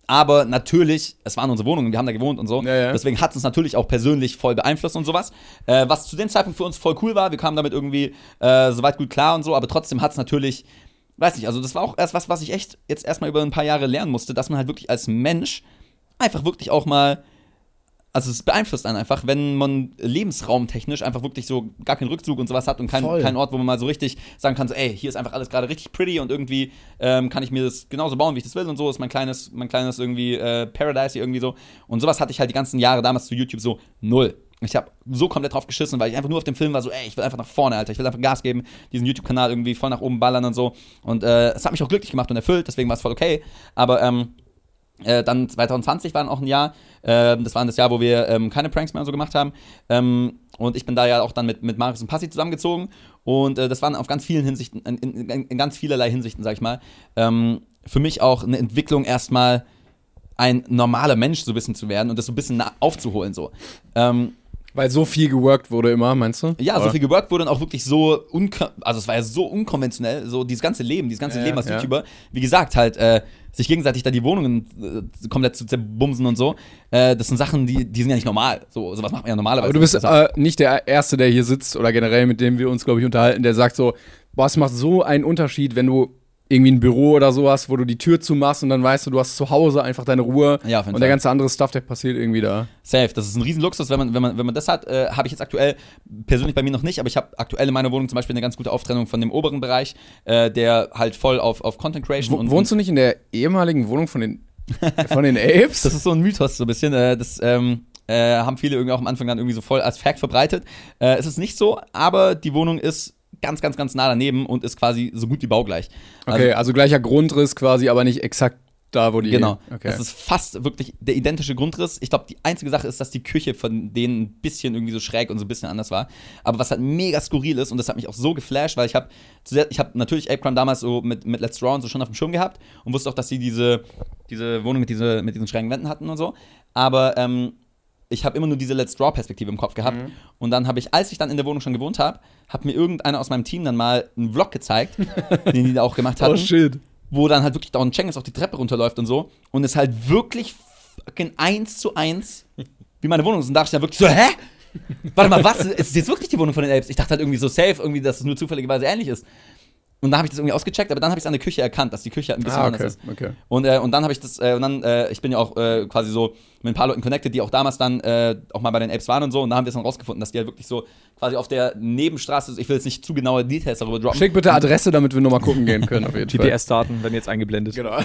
aber natürlich, es waren unsere Wohnungen, wir haben da gewohnt und so. Ja, ja. Deswegen hat es uns natürlich auch persönlich voll beeinflusst und sowas. Äh, was zu dem Zeitpunkt für uns voll cool war. Wir kamen damit irgendwie äh, soweit gut klar und so, aber trotzdem hat es natürlich, weiß nicht, also das war auch erst was, was ich echt jetzt erstmal über ein paar Jahre lernen musste, dass man halt wirklich als Mensch einfach wirklich auch mal, also es beeinflusst einen einfach, wenn man lebensraumtechnisch einfach wirklich so gar keinen Rückzug und sowas hat und kein, keinen Ort, wo man mal so richtig sagen kann, so, ey, hier ist einfach alles gerade richtig pretty und irgendwie ähm, kann ich mir das genauso bauen, wie ich das will und so, ist mein kleines, mein kleines irgendwie äh, Paradise hier irgendwie so. Und sowas hatte ich halt die ganzen Jahre damals zu YouTube so null. Ich habe so komplett drauf geschissen, weil ich einfach nur auf dem Film war so, ey, ich will einfach nach vorne, Alter, ich will einfach Gas geben, diesen YouTube-Kanal irgendwie voll nach oben ballern und so. Und äh, es hat mich auch glücklich gemacht und erfüllt, deswegen war es voll okay. Aber ähm, Äh, dann zwanzig zwanzig war dann auch ein Jahr, äh, das war das Jahr, wo wir ähm, keine Pranks mehr und so gemacht haben. Ähm, und ich bin da ja auch dann mit, mit Marius und Passi zusammengezogen. Und äh, das waren auf ganz vielen Hinsichten, in, in, in ganz vielerlei Hinsichten, sag ich mal, ähm, für mich auch eine Entwicklung erstmal ein normaler Mensch so ein bisschen zu werden und das so ein bisschen aufzuholen so. Ähm, Weil so viel geworkt wurde immer, meinst du? Ja, Oder? so viel geworkt wurde und auch wirklich so, unko- also es war ja so unkonventionell, so dieses ganze Leben, dieses ganze Ja, Leben als ja. YouTuber, wie gesagt, halt, äh, sich gegenseitig da die Wohnungen äh, komplett zu zerbumsen und so, äh, das sind Sachen, die, die sind ja nicht normal, so, sowas macht man ja normalerweise. Aber du bist nicht. äh, nicht der Erste, der hier sitzt oder generell, mit dem wir uns, glaube ich, unterhalten, der sagt so, boah, es macht so einen Unterschied, wenn du irgendwie ein Büro oder sowas, wo du die Tür zumachst und dann weißt du, du hast zu Hause einfach deine Ruhe Ja, auf jeden und der Fall. ganze andere Stuff, der passiert irgendwie da. Safe, das ist ein Riesenluxus, wenn man, wenn man, wenn man das hat, äh, habe ich jetzt aktuell, persönlich bei mir noch nicht, aber ich habe aktuell in meiner Wohnung zum Beispiel eine ganz gute Auftrennung von dem oberen Bereich, äh, der halt voll auf, auf Content Creation Wo, und wohnst du nicht in der ehemaligen Wohnung von den, von den Apes? Das ist so ein Mythos, so ein bisschen. Äh, das ähm, äh, haben viele irgendwie auch am Anfang dann irgendwie so voll als Fact verbreitet. Äh, es ist nicht so, aber die Wohnung ist ganz, ganz, ganz nah daneben und ist quasi so gut wie baugleich. Okay, also gleicher Grundriss quasi, aber nicht exakt da, wo die... Genau. Okay. Das ist fast wirklich der identische Grundriss. Ich glaube, die einzige Sache ist, dass die Küche von denen ein bisschen irgendwie so schräg und so ein bisschen anders war. Aber was halt mega skurril ist, und das hat mich auch so geflasht, weil ich habe ich hab natürlich Apecrime damals so mit, mit Let's Draw und so schon auf dem Schirm gehabt und wusste auch, dass sie diese, diese Wohnung mit, diese, mit diesen schrägen Wänden hatten und so. Aber ähm, ich habe immer nur diese Let's Draw-Perspektive im Kopf gehabt. Mhm. Und dann habe ich, als ich dann in der Wohnung schon gewohnt habe, hat mir irgendeiner aus meinem Team dann mal einen Vlog gezeigt, den die da auch gemacht hatten. Oh, shit. Wo dann halt wirklich dauernd Cengiz auf die Treppe runterläuft und so. Und es halt wirklich fucking eins zu eins wie meine Wohnung ist. Und da dachte ich dann wirklich so, hä? Warte mal, was? Ist es jetzt wirklich die Wohnung von den Apes? Ich dachte halt irgendwie so safe, irgendwie, dass es nur zufälligerweise ähnlich ist. Und dann habe ich das irgendwie ausgecheckt, aber dann habe ich es an der Küche erkannt, dass die Küche halt ein bisschen Ah, anders okay, ist. okay. Und, äh, und dann habe ich das, äh, und dann, äh, ich bin ja auch äh, quasi so mit ein paar Leuten connected, die auch damals dann äh, auch mal bei den Apes waren und so. Und da haben wir es dann rausgefunden, dass die halt wirklich so quasi auf der Nebenstraße, ich will jetzt nicht zu genaue Details darüber droppen. Schick bitte Adresse, damit wir nur mal gucken gehen können, auf jeden G Fall. P S-Daten werden jetzt eingeblendet. Genau.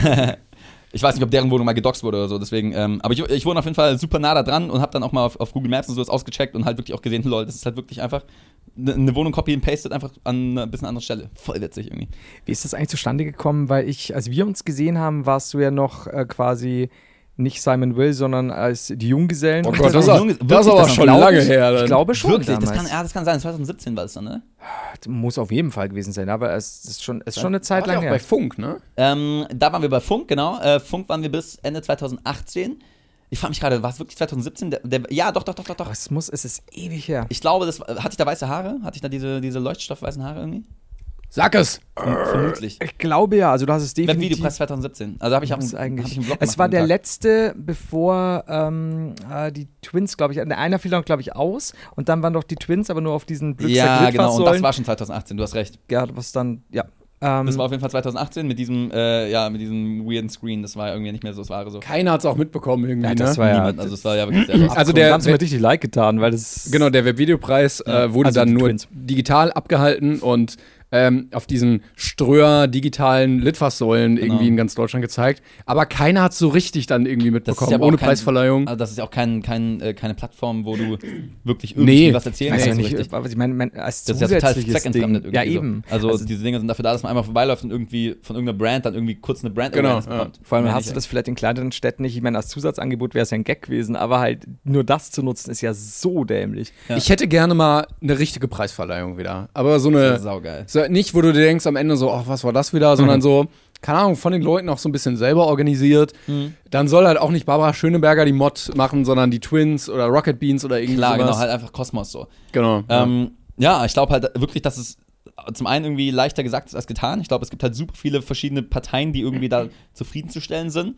Ich weiß nicht, ob deren Wohnung mal gedoxt wurde oder so, deswegen, ähm, aber ich, ich wohne auf jeden Fall super nah da dran und habe dann auch mal auf, auf Google Maps und sowas ausgecheckt und halt wirklich auch gesehen, lol, das ist halt wirklich einfach eine ne Wohnung copy and pasted einfach an einer bisschen anderen Stelle. Voll witzig irgendwie. Wie ist das eigentlich zustande gekommen? Weil ich, als wir uns gesehen haben, warst du ja noch äh, quasi nicht Simon Will, sondern als die Junggesellen. Oh Und Gott, das, das ist, Junge- das ist aber wirklich, schon glaub lange ich, her. Ich Dann. glaube schon Wirklich, das damals. kann, ja, das kann sein, zwanzig siebzehn war das dann, ne? Muss auf jeden Fall gewesen sein, aber es ist schon, es ist schon eine Zeit Wart ihr lang auch her. bei Funk, ne? Ähm, da waren wir bei Funk, genau. Äh, Funk waren wir bis Ende zwanzig achtzehn. Ich frage mich gerade, war es wirklich zwanzig siebzehn? Der, der, ja, doch, doch, doch, doch, doch. Aber es muss, es ist ewig her. Ich glaube, das hatte ich da weiße Haare? Hatte ich da diese, diese leuchtstoffweißen Haare irgendwie? Sag es! Verm- Vermutlich. Ich glaube ja, also du hast es definitiv. Webvideopreis zwanzig siebzehn. Also habe ich auch Das ist einen, hab eigentlich, ich einen Vlog es gemacht war an dem der Tag. letzte, bevor ähm, äh, die Twins, glaube ich, einer fiel noch, glaube ich, aus und dann waren doch die Twins, aber nur auf diesen Blödsinn. Ja, genau, und das war schon zwanzig achtzehn, du hast recht. Ja, was dann, ja. Ähm, Das war auf jeden Fall zwanzig achtzehn mit diesem, äh, ja, mit diesem weirden Screen. Das war irgendwie nicht mehr so das Wahre so. Keiner hat es auch mitbekommen irgendwie, Ja, das ne? war ja- Niemand, also es war ja wirklich sehr Also der- haben sie mir richtig Like getan, weil das. Genau, der Webvideopreis äh, wurde also dann die nur Twins. digital abgehalten und ähm, auf diesen Ströer digitalen Litfaßsäulen Genau. irgendwie in ganz Deutschland gezeigt. Aber keiner hat so richtig dann irgendwie Das ist mitbekommen, ja aber auch ohne kein- Preisverleihung. Also das ist ja auch kein, kein, äh, keine Plattform, wo du wirklich irgendwie Nee. was erzählen Ich weiß kannst. ja so nicht, richtig. was ich meine, mein, als Das ist ja total zusätzliches zweckentfremdet Ding. Ja, irgendwie eben. So. Also, Also, diese Dinge sind dafür da, dass man einmal vorbeiläuft und irgendwie von irgendeiner Brand dann irgendwie kurz eine Brand Genau, Awareness ja. bekommt. vor allem Mehr hast du nicht, das vielleicht in kleineren Städten nicht. Ich meine, als Zusatzangebot wäre es ja ein Gag gewesen, aber halt nur das zu nutzen, ist ja so dämlich. Ja. Ich hätte gerne mal eine richtige Preisverleihung wieder. Aber so Das eine. ist saugeil. So, nicht, wo du dir denkst am Ende so, ach, was war das wieder, sondern so, keine Ahnung, von den Leuten auch so ein bisschen selber organisiert. Mhm. Dann soll halt auch nicht Barbara Schöneberger die Mod machen, sondern die Twins oder Rocket Beans oder irgendwie Klar, sowas. genau, halt einfach Kosmos so. Genau. Ähm, ja, ich glaube halt wirklich, dass es zum einen irgendwie leichter gesagt ist als getan. Ich glaube, es gibt halt super viele verschiedene Parteien, die irgendwie da zufriedenzustellen sind.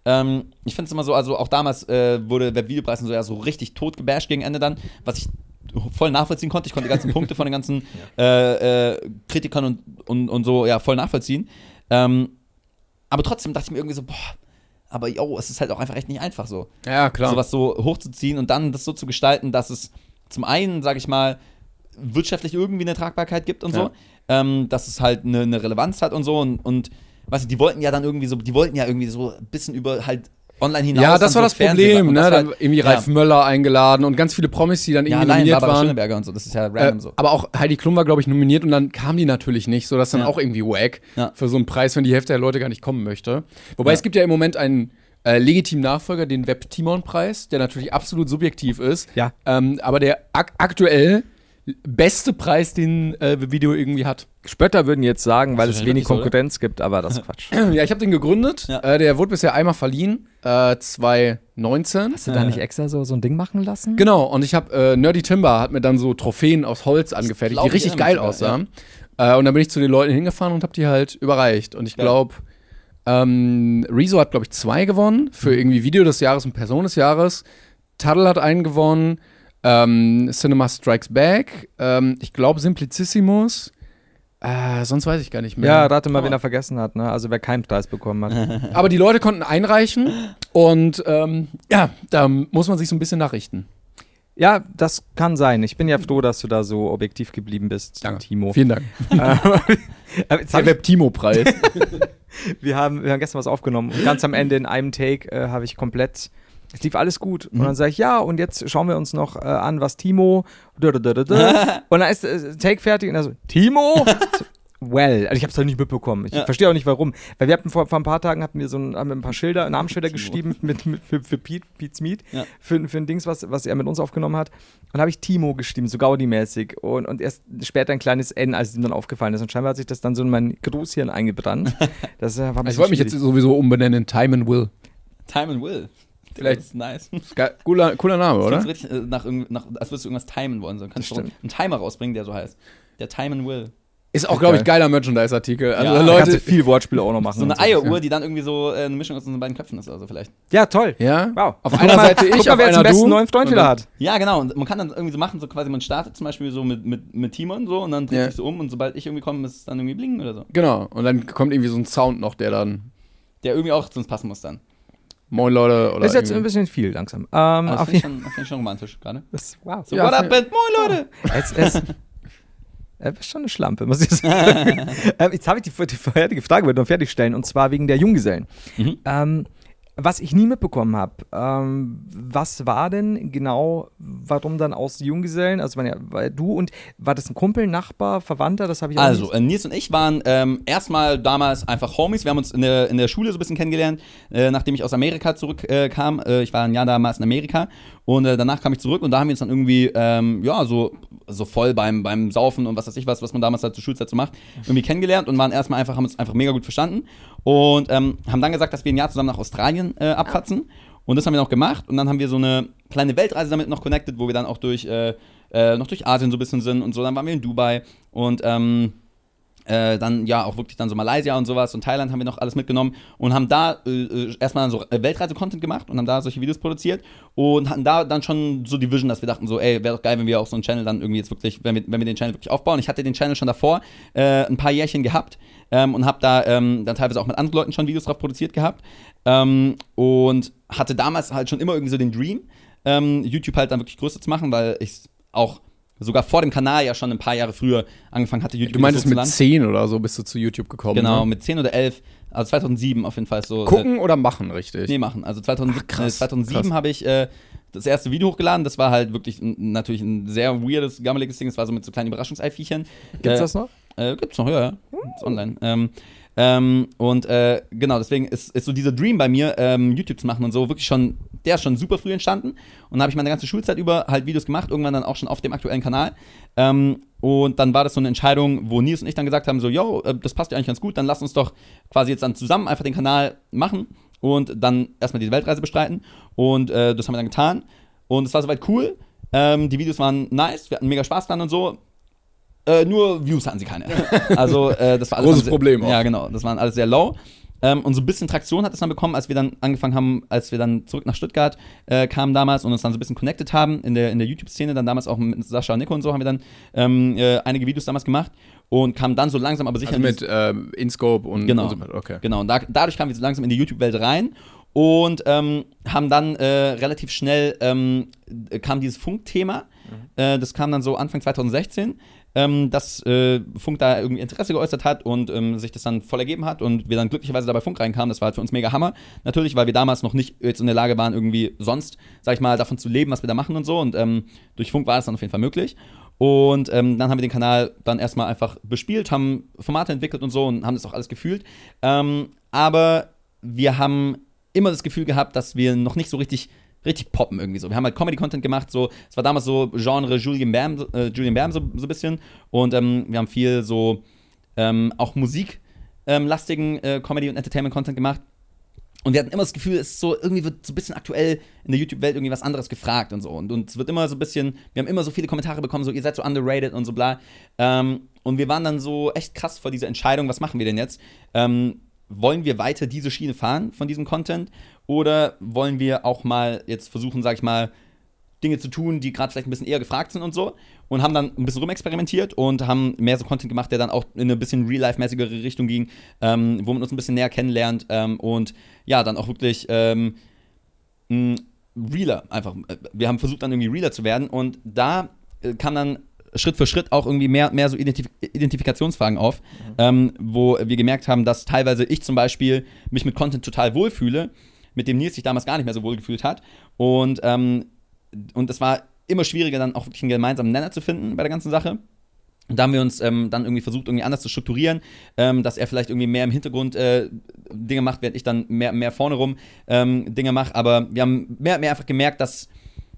Ähm, ich finde es immer so, also auch damals äh, wurde Webvideopreis so, ja, so richtig tot gebasht gegen Ende dann, was ich voll nachvollziehen konnte. Ich konnte die ganzen Punkte von den ganzen äh, äh, Kritikern und, und, und so ja voll nachvollziehen. Ähm, aber trotzdem dachte ich mir irgendwie so, boah, aber yo, es ist halt auch einfach echt nicht einfach so. Ja, klar. Sowas so hochzuziehen und dann das so zu gestalten, dass es zum einen, sag ich mal, wirtschaftlich irgendwie eine Tragbarkeit gibt und Ja. so, ähm, dass es halt eine, eine Relevanz hat und so und, und weißt du, die wollten ja dann irgendwie so, die wollten ja irgendwie so ein bisschen über halt online hinaus. Ja, das dann war so das Fernsehen Problem, und ne? das Dann halt, irgendwie ja. Ralf Möller eingeladen und ganz viele Promis, die dann Ja, irgendwie allein nominiert Barbara waren. Schöneberger und so, das ist ja random Äh, so. aber auch Heidi Klum war, glaube ich, nominiert und dann kam die natürlich nicht, so dass dann Ja. auch irgendwie wack Ja. für so einen Preis, wenn die Hälfte der Leute gar nicht kommen möchte. Wobei Ja. es gibt ja im Moment einen äh, legitimen Nachfolger, den Web-Timon-Preis, der natürlich absolut subjektiv ist. Ja. Ähm, aber der ak aktuell beste Preis, den äh, Video irgendwie hat. Spötter würden jetzt sagen, weil Das es ist wenig wirklich so, Konkurrenz gibt, aber das ist Quatsch. Ja, ich habe den gegründet. Ja. Äh, der wurde bisher einmal verliehen, äh, zwanzig neunzehn. Hast du da nicht extra so, so ein Ding machen lassen? Genau, und ich habe äh, Nerdy Timber hat mir dann so Trophäen aus Holz angefertigt, glaub die ich, richtig erinnere geil mich sogar, aussahen. Äh, und dann bin ich zu den Leuten hingefahren und habe die halt überreicht. Und ich Geil. glaube, ähm, Rezo hat, glaube ich, zwei gewonnen für irgendwie Video des Jahres und Person des Jahres. Taddle hat einen gewonnen. Ähm, Cinema Strikes Back. Ähm, ich glaube, Simplicissimus. Äh, sonst weiß ich gar nicht mehr. Ja, rate mal, wen er vergessen hat, ne? Also wer keinen Preis bekommen hat. Aber die Leute konnten einreichen. Und ähm, ja, da muss man sich so ein bisschen nachrichten. Ja, das kann sein. Ich bin ja froh, dass du da so objektiv geblieben bist, Danke. Timo. Vielen Dank. Aber jetzt hab Der ich, Web-Timo-Preis. wir, haben, wir haben gestern was aufgenommen und ganz am Ende in einem Take äh, habe ich komplett, es lief alles gut. Und dann sage ich, ja, und jetzt schauen wir uns noch äh, an, was Timo. Da, da, da, da, da. Und dann ist äh, Take fertig und er so, Timo? Well, also ich habe es halt nicht mitbekommen. Ich Ja. verstehe auch nicht warum. Weil wir hatten vor, vor ein paar Tagen hatten wir so ein, haben wir ein paar Schilder, Namensschilder geschrieben mit, mit, für, für Pete, Pete's Meat, Ja. für, für ein Dings, was, was er mit uns aufgenommen hat. Und da habe ich Timo geschrieben, so Gaudi-mäßig. Und, und erst später ein kleines N, als es ihm dann aufgefallen ist. Und scheinbar hat sich das dann so in mein Großhirn eingebrannt. Das äh, war ein Ich bisschen wollte mich jetzt schwierig. sowieso umbenennen in Time and Will. Time and Will. Vielleicht- Das ist nice. Geil, cooler, cooler Name, Das oder? klingt richtig, äh, nach, irgend- nach, als würdest du irgendwas timen wollen. So. Kannst du stimmt. einen Timer rausbringen, der so heißt. Der Time and Will. Ist auch, glaube ich, geiler Merchandise-Artikel. Also Ja, Da kannst du Leute. viel Wortspiele auch noch machen. So eine und Eieruhr, die dann irgendwie so äh, eine Mischung aus unseren beiden Köpfen ist, also vielleicht. Ja, toll. Ja? Wow. Auf einer Seite ich, Guck mal, auf wer jetzt einer den besten du. neuen Freund Und wieder dann- hat. Ja, genau. Und man kann dann irgendwie so machen, so quasi, man startet zum Beispiel so mit, mit, mit Timon so und dann dreht Ja. sich so um und sobald ich irgendwie komme, ist es dann irgendwie bling oder so. Genau. Und dann kommt irgendwie so ein Sound noch, der dann Der irgendwie auch zu uns passen muss dann. Moin Leute oder Das ist jetzt ein irgendwie- bisschen viel langsam. Ähm, Aber das auf finde ich, jeden schon- das find ich schon romantisch gerade. das, wow. So, Ja, what up, find- and moin Leute! Es, es, er ist schon eine Schlampe, muss ich sagen. ähm, jetzt habe ich die, die vorherige Frage wollte ich noch fertigstellen, und zwar wegen der Junggesellen. Mhm. Ähm, was ich nie mitbekommen habe, ähm, was war denn genau, warum dann aus Junggesellen? Also, meine, weil du und, war das ein Kumpel, Nachbar, Verwandter? Das habe ich auch Also, nicht. äh, Nils und ich waren ähm, erstmal damals einfach Homies. Wir haben uns in der, in der Schule so ein bisschen kennengelernt, äh, nachdem ich aus Amerika zurückkam. Äh, kam. äh, ich war ein Jahr damals in Amerika und äh, danach kam ich zurück und da haben wir uns dann irgendwie, ähm, ja, so, so voll beim, beim Saufen und was weiß ich was, was man damals halt zur Schulzeit so macht, irgendwie kennengelernt und waren erstmal einfach, haben uns einfach mega gut verstanden und ähm, haben dann gesagt, dass wir ein Jahr zusammen nach Australien äh, abfatzen. Und das haben wir noch gemacht und dann haben wir so eine kleine Weltreise damit noch connected, wo wir dann auch durch, äh, äh, noch durch Asien so ein bisschen sind und so. Dann waren wir in Dubai und ähm, äh, dann ja auch wirklich dann so Malaysia und sowas und Thailand haben wir noch alles mitgenommen und haben da äh, äh, erstmal so äh, Weltreise-Content gemacht und haben da solche Videos produziert und hatten da dann schon so die Vision, dass wir dachten so, ey, wäre doch geil, wenn wir auch so einen Channel dann irgendwie jetzt wirklich, wenn wir, wenn wir den Channel wirklich aufbauen. Ich hatte den Channel schon davor äh, ein paar Jährchen gehabt ähm, und habe da ähm, dann teilweise auch mit anderen Leuten schon Videos drauf produziert gehabt ähm, und hatte damals halt schon immer irgendwie so den Dream, ähm, YouTube halt dann wirklich größer zu machen, weil ich auch sogar vor dem Kanal ja schon ein paar Jahre früher angefangen hatte, YouTube Du meintest mit hochzuladen. zehn oder so bist du zu YouTube gekommen. Genau, Ne? mit zehn oder elf, also zweitausendsieben auf jeden Fall so. Gucken oder machen, richtig? Äh, nee, machen. Also zweitausend, Ach, krass, äh, zweitausendsieben krass. habe ich äh, das erste Video hochgeladen. Das war halt wirklich n- natürlich ein sehr weirdes, gammeliges Ding. Das war so mit so kleinen Überraschungseiviechern. Gibt's äh, das noch? Äh, gibt's noch, ja, ja. Ist online. Ähm, ähm, und äh, genau, deswegen ist, ist so dieser Dream bei mir, ähm, YouTube zu machen und so, wirklich schon, der ist schon super früh entstanden. Und da habe ich meine ganze Schulzeit über halt Videos gemacht, irgendwann dann auch schon auf dem aktuellen Kanal. Ähm, und dann war das so eine Entscheidung, wo Nils und ich dann gesagt haben, so, yo, äh, das passt ja eigentlich ganz gut, dann lass uns doch quasi jetzt dann zusammen einfach den Kanal machen und dann erstmal die Weltreise bestreiten. Und äh, das haben wir dann getan. Und es war soweit cool. Ähm, die Videos waren nice, wir hatten mega Spaß dran und so. Äh, nur Views hatten sie keine. Also, äh, das war alles Großes sehr, Problem auch. Ja, genau. Das waren alles sehr low. Ähm, und so ein bisschen Traktion hat es dann bekommen, als wir dann angefangen haben, als wir dann zurück nach Stuttgart äh, kamen damals und uns dann so ein bisschen connected haben in der, in der YouTube-Szene, dann damals auch mit Sascha und Nico und so haben wir dann ähm, äh, einige Videos damals gemacht und kamen dann so langsam aber sicher also mit ähm, InScope und, genau, und so weiter. Okay. Genau, und da, dadurch kamen wir so langsam in die YouTube-Welt rein und ähm, haben dann äh, relativ schnell, ähm, kam dieses Funkthema, mhm. äh, das kam dann so Anfang zwanzig sechzehn, ähm, dass äh, Funk da irgendwie Interesse geäußert hat und ähm, sich das dann voll ergeben hat und wir dann glücklicherweise da bei Funk reinkamen. Das war halt für uns mega Hammer. Natürlich, weil wir damals noch nicht jetzt in der Lage waren, irgendwie sonst, sag ich mal, davon zu leben, was wir da machen und so. Und ähm, durch Funk war es dann auf jeden Fall möglich. Und ähm, dann haben wir den Kanal dann erstmal einfach bespielt, haben Formate entwickelt und so und haben das auch alles gefühlt. Ähm, aber wir haben immer das Gefühl gehabt, dass wir noch nicht so richtig richtig poppen irgendwie so. Wir haben halt Comedy-Content gemacht, so, es war damals so Genre Julian Bam, äh, Julian Bam so, so ein bisschen und ähm, wir haben viel so ähm, auch musiklastigen ähm, äh, Comedy- und Entertainment-Content gemacht und wir hatten immer das Gefühl, es ist so, irgendwie wird so ein bisschen aktuell in der YouTube-Welt irgendwie was anderes gefragt und so und, und es wird immer so ein bisschen, wir haben immer so viele Kommentare bekommen, so ihr seid so underrated und so bla ähm, und wir waren dann so echt krass vor dieser Entscheidung, was machen wir denn jetzt? Ähm, wollen wir weiter diese Schiene fahren von diesem Content oder wollen wir auch mal jetzt versuchen, sag ich mal, Dinge zu tun, die gerade vielleicht ein bisschen eher gefragt sind und so und haben dann ein bisschen rumexperimentiert und haben mehr so Content gemacht, der dann auch in eine bisschen real-life-mäßigere Richtung ging, ähm, wo man uns ein bisschen näher kennenlernt ähm, und ja, dann auch wirklich ähm, realer einfach. Wir haben versucht dann irgendwie realer zu werden und da äh, kam dann Schritt für Schritt auch irgendwie mehr, mehr so Identif- Identifikationsfragen auf, mhm. ähm, wo wir gemerkt haben, dass teilweise ich zum Beispiel mich mit Content total wohlfühle, mit dem Nils sich damals gar nicht mehr so wohl gefühlt hat. Und, ähm, und es war immer schwieriger, dann auch wirklich einen gemeinsamen Nenner zu finden bei der ganzen Sache. Und da haben wir uns ähm, dann irgendwie versucht, irgendwie anders zu strukturieren, ähm, dass er vielleicht irgendwie mehr im Hintergrund äh, Dinge macht, während ich dann mehr, mehr vorne rum ähm, Dinge mache. Aber wir haben mehr, mehr einfach gemerkt, dass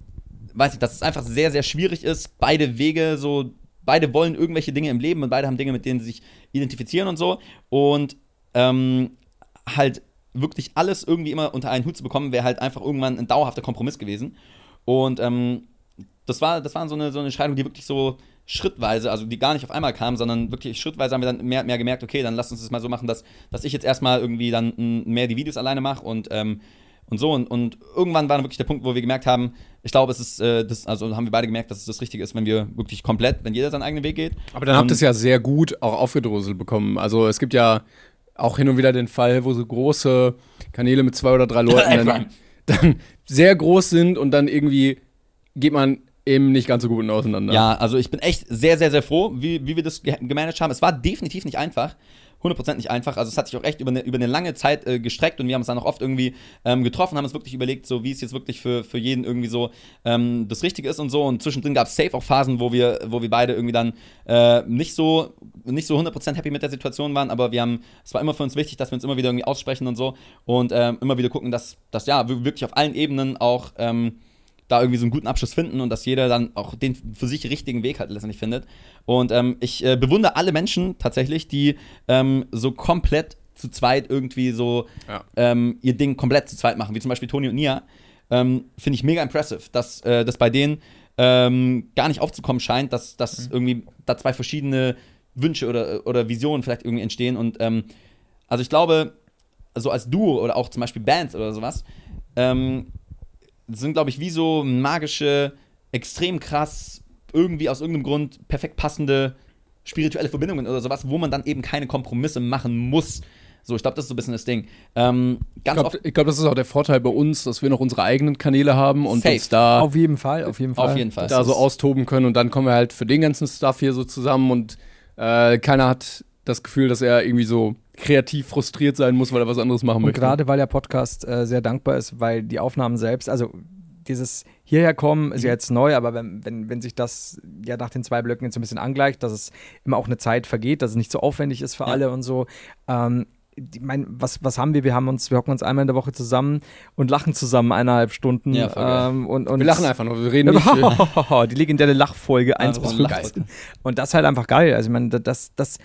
weiß ich, dass es einfach sehr, sehr schwierig ist, beide Wege so, beide wollen irgendwelche Dinge im Leben und beide haben Dinge, mit denen sie sich identifizieren und so und ähm, halt wirklich alles irgendwie immer unter einen Hut zu bekommen, wäre halt einfach irgendwann ein dauerhafter Kompromiss gewesen und ähm, das war, das war so eine, so eine Entscheidung, die wirklich so schrittweise, also die gar nicht auf einmal kam, sondern wirklich schrittweise haben wir dann mehr, mehr gemerkt, okay, dann lass uns das mal so machen, dass, dass ich jetzt erstmal irgendwie dann mehr die Videos alleine mache und ähm, Und so, und, und irgendwann war dann wirklich der Punkt, wo wir gemerkt haben, ich glaube, es ist, äh, das, also haben wir beide gemerkt, dass es das Richtige ist, wenn wir wirklich komplett, wenn jeder seinen eigenen Weg geht. Aber dann habt ihr es ja sehr gut auch aufgedröselt bekommen. Also es gibt ja auch hin und wieder den Fall, wo so große Kanäle mit zwei oder drei Leuten dann, dann sehr groß sind und dann irgendwie geht man eben nicht ganz so gut auseinander. Ja, also ich bin echt sehr, sehr, sehr froh, wie, wie wir das ge- gemanagt haben. Es war definitiv nicht einfach. hundert Prozent nicht einfach. Also es hat sich auch echt über eine, über eine lange Zeit äh, gestreckt und wir haben uns dann auch oft irgendwie ähm, getroffen, haben uns wirklich überlegt, so wie es jetzt wirklich für, für jeden irgendwie so ähm, das Richtige ist und so. Und zwischendrin gab es safe auch Phasen, wo wir, wo wir beide irgendwie dann äh, nicht so nicht so hundert Prozent happy mit der Situation waren, aber wir haben, es war immer für uns wichtig, dass wir uns immer wieder irgendwie aussprechen und so und ähm, immer wieder gucken, dass, dass ja, wir wirklich auf allen Ebenen auch ähm, da irgendwie so einen guten Abschluss finden und dass jeder dann auch den für sich richtigen Weg halt letztendlich findet. Und ähm, ich äh, bewundere alle Menschen tatsächlich, die ähm, so komplett zu zweit irgendwie so ja. ähm, ihr Ding komplett zu zweit machen, wie zum Beispiel Toni und Nia. Ähm, finde ich mega impressive, dass äh, das bei denen ähm, gar nicht aufzukommen scheint, dass, dass mhm. irgendwie da zwei verschiedene Wünsche oder, oder Visionen vielleicht irgendwie entstehen. Und ähm, also ich glaube, so als Duo oder auch zum Beispiel Bands oder sowas, ähm, sind, glaube ich, wie so magische, extrem krass, irgendwie aus irgendeinem Grund perfekt passende spirituelle Verbindungen oder sowas, wo man dann eben keine Kompromisse machen muss. So, ich glaube, das ist so ein bisschen das Ding. Ähm, ganz ich glaube, glaub, das ist auch der Vorteil bei uns, dass wir noch unsere eigenen Kanäle haben und Safe. uns da Auf jeden Fall, auf jeden Fall. Auf jeden Fall. da so austoben können und dann kommen wir halt für den ganzen Stuff hier so zusammen und äh, keiner hat das Gefühl, dass er irgendwie so kreativ frustriert sein muss, weil er was anderes machen und möchte. Und gerade weil der Podcast äh, sehr dankbar ist, weil die Aufnahmen selbst, also dieses hierher kommen ist ja jetzt neu, aber wenn, wenn, wenn sich das ja nach den zwei Blöcken jetzt ein bisschen angleicht, dass es immer auch eine Zeit vergeht, dass es nicht so aufwendig ist für ja. alle und so. Ähm, ich mein, was, was haben wir? Wir haben uns, wir hocken uns einmal in der Woche zusammen und lachen zusammen eineinhalb Stunden. Ja, voll geil. ähm, und, und wir lachen einfach nur, wir reden nicht. Die legendäre Lachfolge eins bis fünfzehn. Und das ist halt einfach geil. Also ich meine, das, das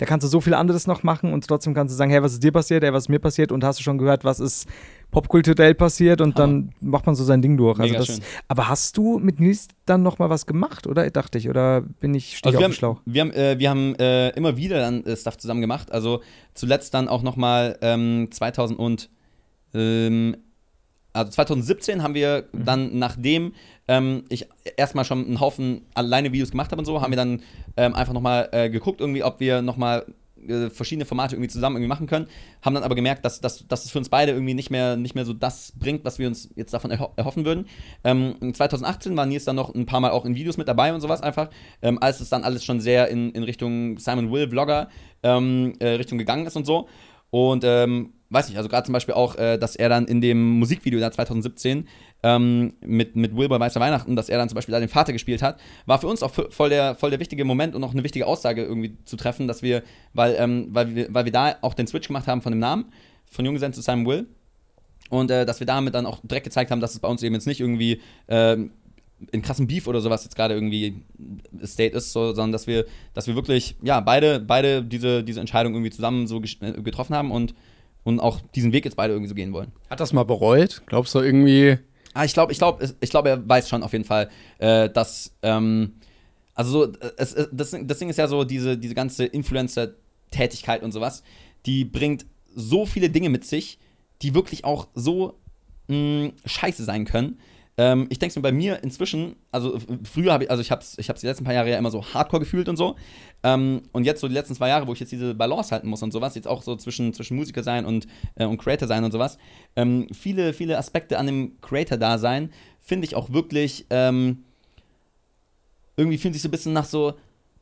da kannst du so viel anderes noch machen und trotzdem kannst du sagen, hey, was ist dir passiert, hey, was ist mir passiert und hast du schon gehört, was ist popkulturell passiert und dann macht man so sein Ding durch. Also Mega das, schön. aber hast du mit Nils dann noch mal was gemacht, oder? Dachte ich, oder bin ich, stehe Also ich wir auf dem Schlauch? haben, wir haben, äh, wir haben äh, immer wieder dann äh, Stuff zusammen gemacht. Also zuletzt dann auch noch mal ähm, zweitausend und ähm, also zwanzig siebzehn haben wir Mhm. dann, nachdem ähm, ich erstmal schon einen Haufen alleine Videos gemacht habe und so, haben wir dann ähm, einfach noch mal äh, geguckt, irgendwie, ob wir noch mal äh, verschiedene Formate irgendwie zusammen irgendwie machen können. Haben dann aber gemerkt, dass, dass, dass es für uns beide irgendwie nicht mehr, nicht mehr so das bringt, was wir uns jetzt davon erho- erhoffen würden. Ähm, zwanzig achtzehn war Nils dann noch ein paar Mal auch in Videos mit dabei und sowas einfach, ähm, als es dann alles schon sehr in, in Richtung Simon Will, Vlogger, ähm, äh, Richtung gegangen ist und so. Und ähm, weiß nicht, also gerade zum Beispiel auch, äh, dass er dann in dem Musikvideo da zwanzig siebzehn ähm, mit, mit Will bei Weißer Weihnachten, dass er dann zum Beispiel da den Vater gespielt hat, war für uns auch f- voll der, voll der wichtige Moment und auch eine wichtige Aussage irgendwie zu treffen, dass wir, weil, ähm, weil, wir, weil wir da auch den Switch gemacht haben von dem Namen, von Junggesellen zu Simon Will. Und äh, dass wir damit dann auch direkt gezeigt haben, dass es bei uns eben jetzt nicht irgendwie ähm, in krassen Beef oder sowas jetzt gerade irgendwie State ist, so, sondern dass wir, dass wir wirklich, ja, beide, beide diese, diese Entscheidung irgendwie zusammen so gesch- getroffen haben und, und auch diesen Weg jetzt beide irgendwie so gehen wollen. Hat das mal bereut? Glaubst du irgendwie? Ah, ich glaube, ich glaube, ich glaube, er weiß schon auf jeden Fall, äh, dass, ähm, also so, es, es, das, das Ding ist ja so, diese, diese ganze Influencer-Tätigkeit und sowas, die bringt so viele Dinge mit sich, die wirklich auch so mh, scheiße sein können. Ähm, ich denke mir bei mir inzwischen, also f- früher habe ich, also ich habe es ich hab's die letzten paar Jahre ja immer so hardcore gefühlt und so. Ähm, und jetzt so die letzten zwei Jahre, wo ich jetzt diese Balance halten muss und sowas, jetzt auch so zwischen, zwischen Musiker sein und, äh, und Creator sein und sowas. Ähm, viele, viele Aspekte an dem Creator-Dasein finde ich auch wirklich, ähm, irgendwie fühlen sich so ein bisschen nach so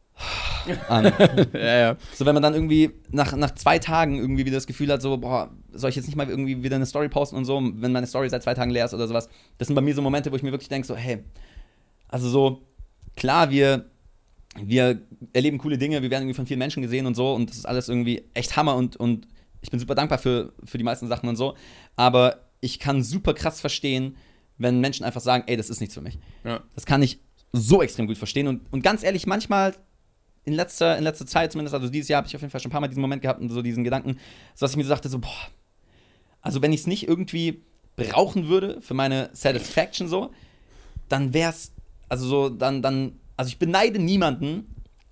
an. Ja, ja. So, wenn man dann irgendwie nach, nach zwei Tagen irgendwie wieder das Gefühl hat, so, boah, soll ich jetzt nicht mal irgendwie wieder eine Story posten und so, wenn meine Story seit zwei Tagen leer ist oder sowas. Das sind bei mir so Momente, wo ich mir wirklich denke, so, hey, also so, klar, wir, wir erleben coole Dinge, wir werden irgendwie von vielen Menschen gesehen und so und das ist alles irgendwie echt Hammer und, und ich bin super dankbar für, für die meisten Sachen und so, aber ich kann super krass verstehen, wenn Menschen einfach sagen, ey, das ist nichts für mich. Ja. Das kann ich so extrem gut verstehen und, und ganz ehrlich, manchmal in letzter, in letzter Zeit zumindest, also dieses Jahr habe ich auf jeden Fall schon ein paar Mal diesen Moment gehabt und so diesen Gedanken, so dass ich mir so dachte, so, boah, also wenn ich es nicht irgendwie brauchen würde für meine Satisfaction so, dann wär's, also so, dann, dann, also ich beneide niemanden,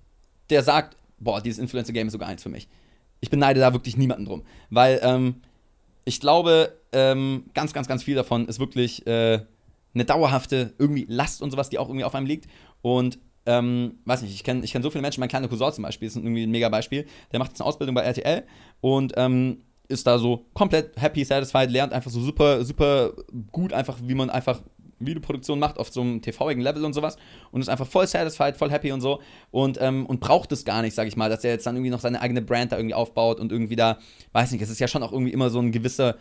der sagt, boah, dieses Influencer-Game ist sogar eins für mich. Ich beneide da wirklich niemanden drum, weil ähm, ich glaube, ähm, ganz, ganz, ganz viel davon ist wirklich äh, eine dauerhafte irgendwie Last und sowas, die auch irgendwie auf einem liegt und Ähm, weiß nicht, ich kenne ich kenn so viele Menschen, mein kleiner Cousin zum Beispiel ist irgendwie ein mega Beispiel, der macht jetzt eine Ausbildung bei R T L und ähm, ist da so komplett happy, satisfied, lernt einfach so super, super gut einfach, wie man einfach Videoproduktion macht auf so einem T V-igen Level und sowas und ist einfach voll satisfied, voll happy und so und, ähm, und braucht es gar nicht, sag ich mal, dass er jetzt dann irgendwie noch seine eigene Brand da irgendwie aufbaut und irgendwie da, weiß nicht, es ist ja schon auch irgendwie immer so eine gewisse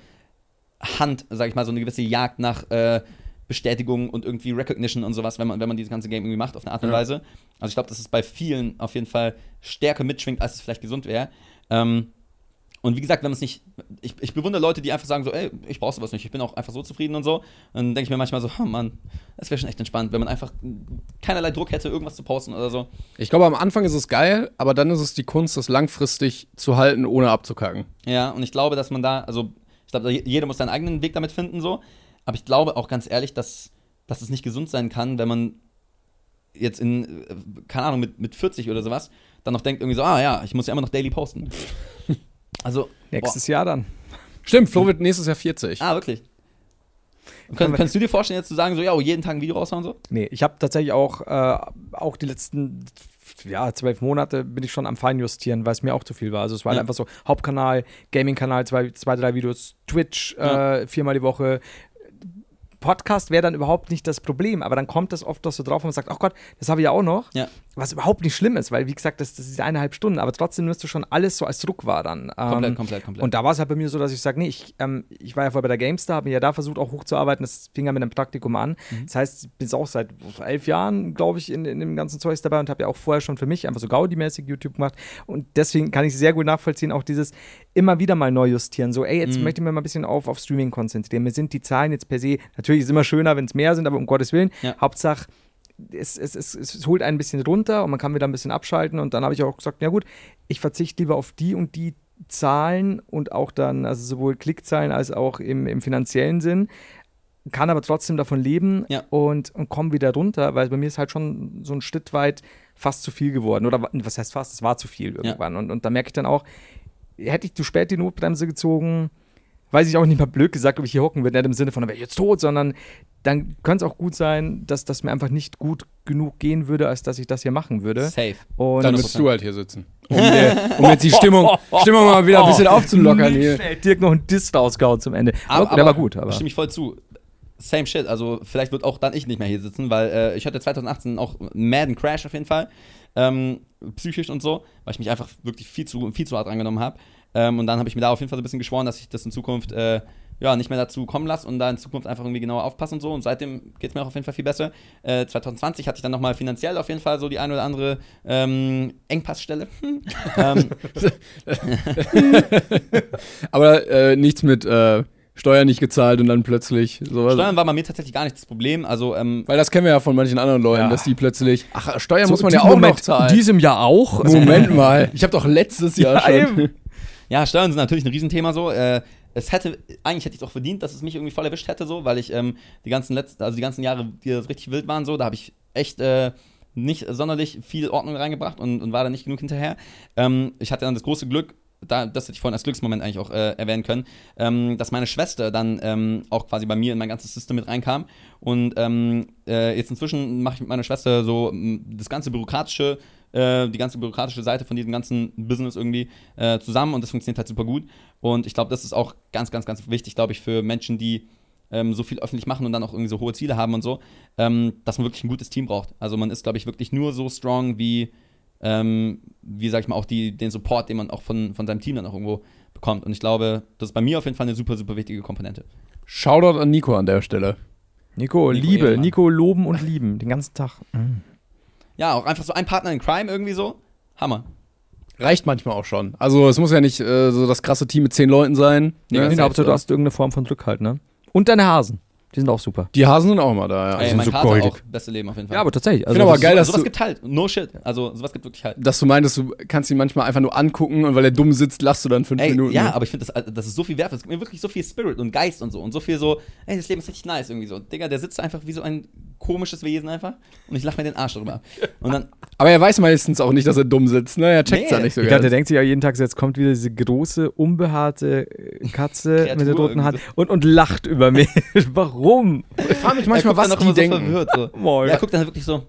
Hand, sag ich mal, so eine gewisse Jagd nach äh, Bestätigung und irgendwie Recognition und sowas, wenn man, wenn man dieses ganze Game irgendwie macht, auf eine Art und Ja. Weise. Also ich glaube, dass es bei vielen auf jeden Fall stärker mitschwingt, als es vielleicht gesund wäre. Ähm, und wie gesagt, wenn man es nicht, ich, ich bewundere Leute, die einfach sagen so, ey, ich brauch sowas nicht, ich bin auch einfach so zufrieden und so. Und dann denke ich mir manchmal so, oh Mann, das wäre schon echt entspannt, wenn man einfach keinerlei Druck hätte, irgendwas zu posten oder so. Ich glaube, am Anfang ist es geil, aber dann ist es die Kunst, das langfristig zu halten, ohne abzukacken. Ja, und ich glaube, dass man da, also ich glaube, jeder muss seinen eigenen Weg damit finden, so. Aber ich glaube auch ganz ehrlich, dass, dass es nicht gesund sein kann, wenn man jetzt in, äh, keine Ahnung, mit, mit vierzig oder sowas, dann noch denkt irgendwie so, ah ja, ich muss ja immer noch daily posten. Also, Nächstes Jahr dann. Stimmt, Flo wird nächstes Jahr vierzig. boah. Ah, wirklich. Kön könntest du dir vorstellen, jetzt zu sagen, so, ja, oh, jeden Tag ein Video raushauen so? Nee, ich habe tatsächlich auch, äh, auch die letzten ja, zwölf Monate bin ich schon am Feinjustieren, weil es mir auch zu viel war. Also es war Ja. halt einfach so Hauptkanal, Gaming-Kanal, zwei, zwei, drei Videos, Twitch Ja. äh, viermal die Woche. Podcast wäre dann überhaupt nicht das Problem, aber dann kommt das oft doch so drauf und man sagt, ach Gott, das habe ich ja auch noch. Ja. Was überhaupt nicht schlimm ist, weil wie gesagt, das, das ist eineinhalb Stunden, aber trotzdem nimmst du schon alles so als Druck wahr dann. Komplett, Ähm, komplett, komplett. Und da war es halt bei mir so, dass ich sage, nee, ich, ähm, ich war ja vorher bei der GameStar, habe mir ja da versucht auch hochzuarbeiten, das fing ja mit einem Praktikum an. Mhm. Das heißt, ich bin auch seit elf Jahren, glaube ich, in, in dem ganzen Zeugs dabei und habe ja auch vorher schon für mich einfach so Gaudi-mäßig YouTube gemacht und deswegen kann ich sehr gut nachvollziehen, auch dieses immer wieder mal neu justieren, so ey, jetzt Mhm. möchte ich mich mal ein bisschen auf, auf Streaming konzentrieren. Mir sind die Zahlen jetzt per se, natürlich ist es immer schöner, wenn es mehr sind, aber um Gottes Willen, Ja. Hauptsache es, es, es, es holt einen ein bisschen runter und man kann wieder ein bisschen abschalten. Und dann habe ich auch gesagt, ja gut, ich verzichte lieber auf die und die Zahlen und auch dann, also sowohl Klickzahlen als auch im, im finanziellen Sinn, kann aber trotzdem davon leben Ja. und, und komme wieder runter, weil bei mir ist halt schon so ein Schritt weit fast zu viel geworden. Oder wa- was heißt fast? Es war zu viel irgendwann. Und, und da merke ich dann auch, hätte ich zu spät die Notbremse gezogen, weiß ich auch nicht mal blöd gesagt, ob ich hier hocken würde, nicht im Sinne von, dann wäre ich jetzt tot, sondern dann könnte es auch gut sein, dass das mir einfach nicht gut genug gehen würde, als dass ich das hier machen würde. Safe. Und Dann müsstest du halt hier sitzen. Um, dir, um jetzt die Stimmung, Stimmung mal wieder ein bisschen aufzulockern hier. Schnell Dirk noch einen Diss rausgehauen zum Ende. Aber, Aber, der war gut. Aber. Stimme ich voll zu. Same shit. Also, vielleicht wird auch dann ich nicht mehr hier sitzen, weil äh, ich hatte zwanzig achtzehn auch einen Madden Crash auf jeden Fall. Ähm, psychisch und so, weil ich mich einfach wirklich viel zu, viel zu hart angenommen habe. Ähm, und dann habe ich mir da auf jeden Fall so ein bisschen geschworen, dass ich das in Zukunft äh, ja, nicht mehr dazu kommen lasse und da in Zukunft einfach irgendwie genauer aufpasse und so. Und seitdem geht es mir auch auf jeden Fall viel besser. Äh, zwanzig zwanzig hatte ich dann nochmal finanziell auf jeden Fall so die ein oder andere ähm, Engpassstelle. ähm, Aber äh, nichts mit äh, Steuern nicht gezahlt und dann plötzlich sowas. Steuern war bei mir tatsächlich gar nicht das Problem. Also, ähm, Weil das kennen wir ja von manchen anderen Leuten, Ja. dass die plötzlich, ach, Steuern So, muss man die- ja auch Moment, noch zahlen. In diesem Jahr auch? Moment mal, ich habe doch letztes Jahr schon. ja, Steuern sind natürlich ein Riesenthema so. Äh, es hätte, eigentlich hätte ich es auch verdient, dass es mich irgendwie voll erwischt hätte, so, weil ich ähm, die ganzen letzten, also die ganzen Jahre, die so richtig wild waren, so, da habe ich echt äh, nicht sonderlich viel Ordnung reingebracht und, und war da nicht genug hinterher. Ähm, ich hatte dann das große Glück, da, das hätte ich vorhin als Glücksmoment eigentlich auch äh, erwähnen können, ähm, dass meine Schwester dann ähm, auch quasi bei mir in mein ganzes System mit reinkam. Und ähm, äh, jetzt inzwischen mache ich mit meiner Schwester so m, das ganze bürokratische, äh, die ganze bürokratische Seite von diesem ganzen Business irgendwie äh, zusammen und das funktioniert halt super gut. Und ich glaube, das ist auch ganz, ganz, ganz wichtig, glaube ich, für Menschen, die ähm, so viel öffentlich machen und dann auch irgendwie so hohe Ziele haben und so, ähm, dass man wirklich ein gutes Team braucht. Also man ist, glaube ich, wirklich nur so strong wie Ähm, wie sag ich mal, auch die, den Support, den man auch von, von seinem Team dann auch irgendwo bekommt. Und ich glaube, das ist bei mir auf jeden Fall eine super, super wichtige Komponente. Shoutout an Nico an der Stelle. Nico, Nico Liebe. Ehrenmann. Nico loben und lieben. Den ganzen Tag. Ja, auch einfach so ein Partner in Crime irgendwie so. Hammer. Reicht manchmal auch schon. Also es muss ja nicht äh, so das krasse Team mit zehn Leuten sein. Nee, Ne? ganz In der Hauptsache, du hast irgendeine Form von Glück halt, ne? Und deine Hasen. Die sind auch super. Die Hasen sind auch immer da, ja. Ey, sind mein so Kater goldig. auch beste Leben auf jeden Fall. Ja, aber tatsächlich. Ich finde aber das- geil, dass sowas du, gibt halt. No shit. Also sowas gibt wirklich halt. dass du meintest, du kannst ihn manchmal einfach nur angucken und weil er dumm sitzt, lachst du dann fünf Ey, Minuten. ja, aber ich finde, das, das ist so viel wert. Es gibt mir wirklich so viel Spirit und Geist und so. Und so viel so, ey, das Leben ist richtig nice irgendwie so. Digga, der sitzt einfach wie so ein komisches Wesen einfach und ich lache mir den Arsch darüber ab. Und dann, Aber er weiß meistens auch nicht, dass er dumm sitzt. Ne? Er checkt's Nee. ja nicht so Ich glaube, der ganz. denkt sich ja jeden Tag, so, jetzt kommt wieder diese große, unbehaarte äh, Katze Kreatur mit der roten Hand irgendwie und, und lacht über mich. Warum? Ich frage mich er manchmal, guckt was dann auch die immer so denken. verwirrt, so. Moin. Ja, er guckt dann wirklich so.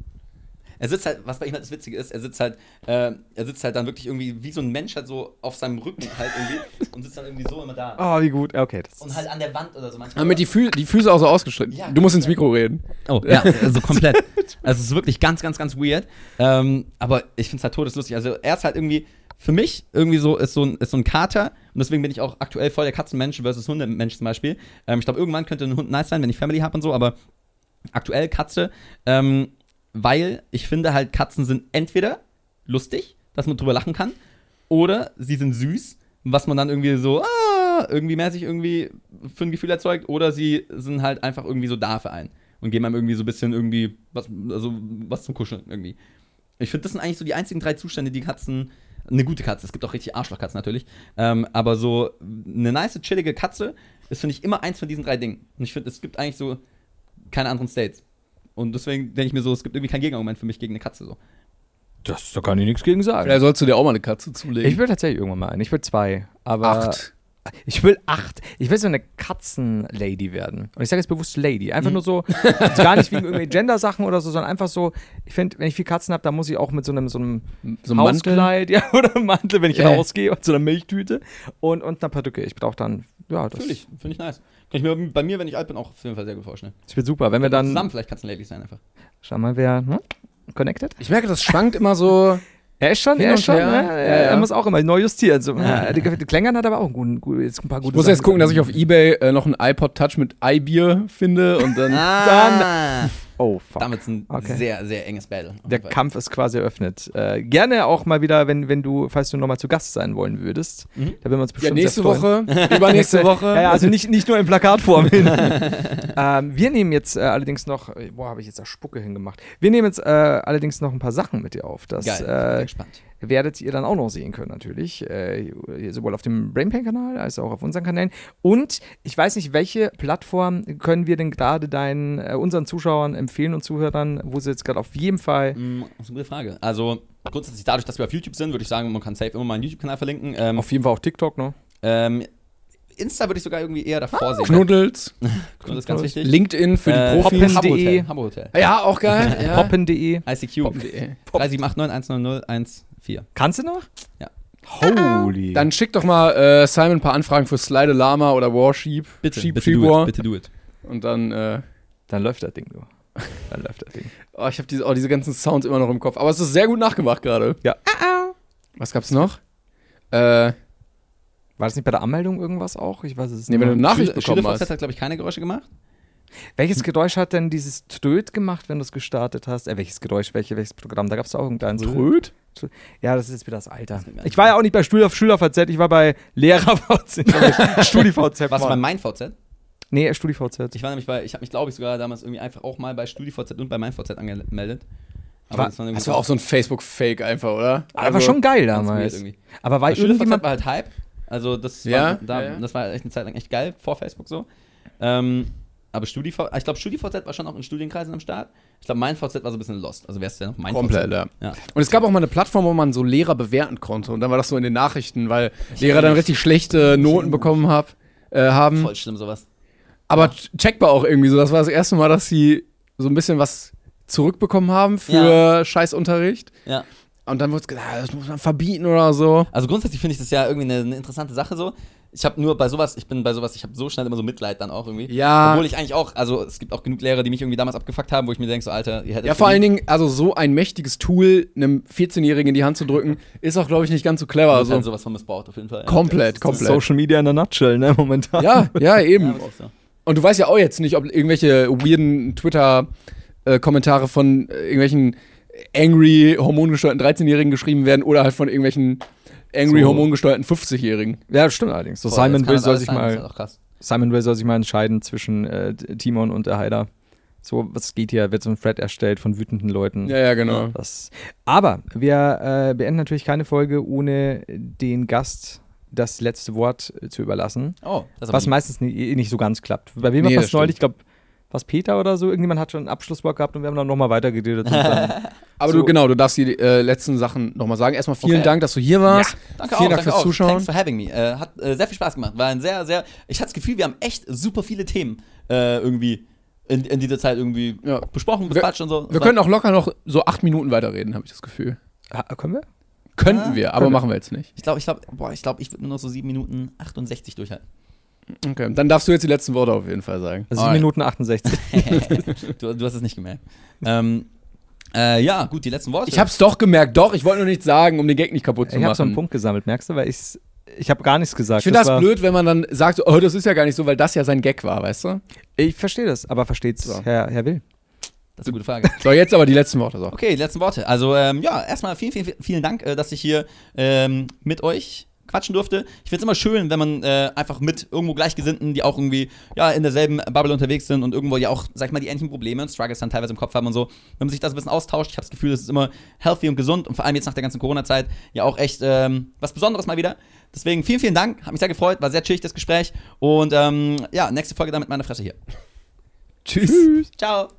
Er sitzt halt, was bei ihm halt das Witzige ist, er sitzt halt, äh, er sitzt halt dann wirklich irgendwie wie so ein Mensch halt so auf seinem Rücken halt irgendwie und sitzt dann irgendwie so immer da. Oh, wie gut. Okay. Das Und halt an der Wand oder so manchmal. Damit die, Fü die Füße auch so ausgestreckt. Ja, du musst ins komplett. Mikro reden. Oh, ja, also komplett. Also es ist wirklich ganz, ganz, ganz weird. Ähm, aber ich finde es halt todeslustig. Also er ist halt irgendwie, für mich irgendwie so, ist so ein, ist so ein Kater und deswegen bin ich auch aktuell voll der Katzenmensch versus Hundemensch zum Beispiel. Ähm, ich glaube, irgendwann könnte ein Hund nice sein, wenn ich Family habe und so, aber aktuell Katze, ähm, weil ich finde halt, Katzen sind entweder lustig, dass man drüber lachen kann, oder sie sind süß, was man dann irgendwie so, ah, irgendwie mäßig irgendwie für ein Gefühl erzeugt, oder sie sind halt einfach irgendwie so da für einen und geben einem irgendwie so ein bisschen irgendwie was, also was zum Kuscheln irgendwie. Ich finde, das sind eigentlich so die einzigen drei Zustände, die Katzen, eine gute Katze, es gibt auch richtig Arschlochkatzen natürlich, ähm, aber so eine nice, chillige Katze ist, finde ich, immer eins von diesen drei Dingen. Und ich finde, es gibt eigentlich so keine anderen States. Und deswegen denke ich mir so, es gibt irgendwie kein Gegenargument für mich gegen eine Katze so. Das, da kann ich nichts gegen sagen. Vielleicht sollst du dir auch mal eine Katze zulegen. Ich will tatsächlich irgendwann mal einen. Ich will zwei. Aber acht. Ich will acht. Ich will so eine Katzenlady werden. Und ich sage jetzt bewusst Lady. Einfach nur so, gar nicht wegen irgendwelchen Gender-Sachen oder so, sondern einfach so, ich finde, wenn ich vier Katzen habe, dann muss ich auch mit so einem, so einem So ein Mantel? Hauskleid, ja, oder einem Mantel, wenn ich Äh. rausgehe, und so einer Milchtüte und, und einer Perücke. Ich brauche dann, ja, das Finde ich, finde ich nice. Kann ich mir bei mir, wenn ich alt bin, auch auf jeden Fall sehr gut vorstellen. das wird super. Wenn wir dann, Zusammen vielleicht Katzenladies sein einfach. schau mal, wer, hm? Connected? Ich merke, das schwankt immer so. Er ist schon, Hin er und ist schon, her. ne? Ja, er, ja. er muss auch immer neu justieren. So, ja. Die, die Klängern hat aber auch einen guten, gut, jetzt ein paar gute Ich muss Sachen. jetzt gucken, dass ich auf Ebay äh, noch einen iPod Touch mit Eibier finde und dann. Ah, Oh, fuck. Damit ist ein Okay. sehr, sehr enges Battle. auf Der jeden Fall. Kampf ist quasi eröffnet. Äh, gerne auch mal wieder, wenn, wenn du, falls du nochmal zu Gast sein wollen würdest. Mhm. Da würden wir uns Ja, bestimmt nächste sehr freuen. Woche, übernächste Woche. Ja, ja, also nicht, nicht nur in Plakatform hin. ähm, wir nehmen jetzt äh, allerdings noch, äh, boah, habe ich jetzt da Spucke hingemacht. Wir nehmen jetzt äh, allerdings noch ein paar Sachen mit dir auf. Das Geil, ich bin sehr äh, gespannt. werdet ihr dann auch noch sehen können, natürlich. Äh, sowohl auf dem Brainpain-Kanal als auch auf unseren Kanälen. Und ich weiß nicht, welche Plattform können wir denn gerade deinen, äh, unseren Zuschauern empfehlen und Zuhörern, wo sie jetzt gerade auf jeden Fall. Mm, Das ist eine gute Frage. Also, grundsätzlich dadurch, dass wir auf YouTube sind, würde ich sagen, man kann safe immer mal einen YouTube-Kanal verlinken. Ähm, Auf jeden Fall auch TikTok, ne? ähm, Insta würde ich sogar irgendwie eher davor sehen. Knuddels, Das ist ganz wichtig. LinkedIn für Äh, die Profis. Habbo Hotel. Poppen.de. Habbo Hotel. Ja, auch geil. Ja. Poppen punkt de. I C Q. Poppen.de. drei sieben acht neun eins null null eins vier. Kannst du noch? Ja. Holy. Dann schick doch mal äh, Simon ein paar Anfragen für Slide Lama oder Warsheep. Bitte, Sheep, bitte Sheep do War. it. Bitte do it. Und dann, äh, Dann läuft das Ding, du. Dann läuft das Ding. oh, ich habe diese, oh, diese ganzen Sounds immer noch im Kopf. Aber es ist sehr gut nachgemacht gerade. Ja. Was gab's noch? Äh, War das nicht bei der Anmeldung irgendwas auch? Ich weiß es nee, nicht. wenn du eine Nachricht Schüler- bekommen SchülerVZ hast. hat, glaube ich, keine Geräusche gemacht. Welches Geräusch hat denn dieses Tröd gemacht, wenn du es gestartet hast? Äh, welches Geräusch, welche, welches Programm? Da gab es auch irgendein Tröd? Ja, das ist jetzt wieder das Alter. mir gar Ich war ja auch nicht bei Schüler, SchülerVZ, ich war bei LehrerVZ. StudiVZ. Warst du bei Mann. MeinVZ? Nee, StudiVZ. Ich war nämlich bei, ich habe mich, glaube ich, sogar damals irgendwie einfach auch mal bei StudiVZ und bei MeinVZ angemeldet. Aber War- das war, irgendwie Das war auch so ein Facebook-Fake einfach, oder? Aber war schon geil ganz weird damals. irgendwie. Aber war Weil SchülerVZ irgendjemand. war halt Hype. Also das Ja, war, da, ja, ja. das war echt eine Zeit lang echt geil, vor Facebook so. Ähm, aber StudiVZ, ich glaube StudiVZ war schon auch in Studienkreisen am Start. Ich glaube MeinVZ war so ein bisschen lost. Also wär's ja noch MeinVZ. Komplett, ja. Ja. Und es gab auch mal eine Plattform, wo man so Lehrer bewerten konnte. Und dann war das so in den Nachrichten, weil Lehrer dann richtig schlechte Noten bekommen hab, äh, haben. Voll schlimm sowas. Aber checkbar auch irgendwie so. Das war das erste Mal, dass sie so ein bisschen was zurückbekommen haben für Ja. Scheißunterricht. Ja. Und dann wurde es gesagt, ah, das muss man verbieten oder so. Also grundsätzlich finde ich das ja irgendwie eine, eine interessante Sache so. Ich habe nur bei sowas, ich bin bei sowas, ich habe so schnell immer so Mitleid dann auch irgendwie. Ja. Obwohl ich eigentlich auch, also es gibt auch genug Lehrer, die mich irgendwie damals abgefuckt haben, wo ich mir denke, so Alter, ihr hättet. Ja, vor allen Dingen, also so ein mächtiges Tool einem vierzehnjährigen in die Hand zu drücken, ist auch, glaube ich, nicht ganz so clever. also Also halt sowas von missbraucht auf jeden Fall. Ja. komplett, Das ist komplett. Social Media in der Nutshell, ne, momentan. Ja, ja, eben. Ja, aber auch so. Und du weißt ja auch jetzt nicht, ob irgendwelche weirden Twitter-Kommentare von äh, irgendwelchen angry, hormongesteuerten dreizehnjährigen geschrieben werden oder halt von irgendwelchen angry, So. hormongesteuerten fünfzigjährigen. Ja, das stimmt allerdings. So Voll, Simon das kann Will das soll alles sich sein, das ist mal. halt auch krass. Simon Will soll sich mal entscheiden zwischen äh, Timon und der Haider. So, was geht hier? Wird so ein Thread erstellt von wütenden Leuten. Ja, ja, genau. Das, aber wir äh, beenden natürlich keine Folge, ohne den Gast das letzte Wort äh, zu überlassen. Oh, das ist Was aber meistens nie, nicht so ganz klappt. Bei wem war Nee, fast das neulich? Ich glaube, was Peter oder so? Irgendjemand hat schon ein Abschlusswort gehabt und wir haben dann nochmal weitergeredet. Und dann, Aber So. du, genau, du darfst die äh, letzten Sachen nochmal sagen. Erstmal vielen Okay. Dank, dass du hier warst. Danke vielen auch, Dank danke fürs auch. Zuschauen. Thanks for having me. Äh, hat äh, sehr viel Spaß gemacht. War ein sehr, sehr. Ich hatte das Gefühl, wir haben echt super viele Themen äh, irgendwie in, in dieser Zeit irgendwie Ja. besprochen, Wir- bequatscht und so. Wir können auch locker noch so acht Minuten weiterreden, habe ich das Gefühl. ha, können wir? Könnten wir, aber können wir. machen wir jetzt nicht. Ich glaube, ich glaube, boah, ich glaube, ich würde nur noch so sieben Minuten achtundsechzig durchhalten. Okay, dann darfst du jetzt die letzten Worte auf jeden Fall sagen. sieben Alright. Minuten achtundsechzig. du, du hast es nicht gemerkt. ähm, äh, ja, gut, die letzten Worte. Ich hab's doch gemerkt, doch, ich wollte nur nichts sagen, um den Gag nicht kaputt zu Ich habe so einen machen. Punkt gesammelt, merkst du? Weil ich ich habe gar nichts gesagt. Ich finde das, war- blöd, wenn man dann sagt, oh, das ist ja gar nicht so, weil das ja sein Gag war, weißt du? Ich verstehe das, aber versteht's So. Herr, Herr Will. Das ist eine gute Frage. So, jetzt aber die letzten Worte. So. Okay, die letzten Worte. Also, ähm, ja, erstmal vielen, vielen, vielen Dank, äh, dass ich hier ähm, mit euch quatschen durfte. Ich finde es immer schön, wenn man äh, einfach mit irgendwo Gleichgesinnten, die auch irgendwie ja, in derselben Bubble unterwegs sind und irgendwo ja auch, sag ich mal, die ähnlichen Probleme und Struggles dann teilweise im Kopf haben und so. Wenn man sich das ein bisschen austauscht, ich habe das Gefühl, das ist immer healthy und gesund und vor allem jetzt nach der ganzen Corona-Zeit ja auch echt ähm, was Besonderes mal wieder. Deswegen vielen, vielen Dank. Hat mich sehr gefreut, war sehr chillig das Gespräch und ähm, ja, nächste Folge dann mit meiner Fresse hier. Tschüss. Ciao.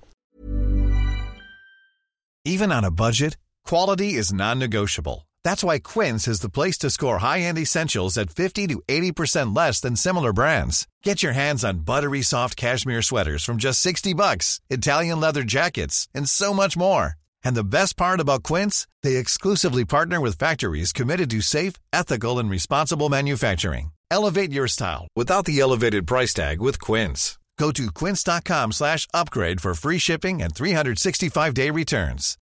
Even on a budget, quality is non-negotiable. That's why Quince is the place to score high-end essentials at fifty to eighty percent less than similar brands. Get your hands on buttery soft cashmere sweaters from just sixty bucks, Italian leather jackets, and so much more. And the best part about Quince, they exclusively partner with factories committed to safe, ethical, and responsible manufacturing. Elevate your style without the elevated price tag with Quince. Go to quince.com slash upgrade for free shipping and three sixty-five day returns.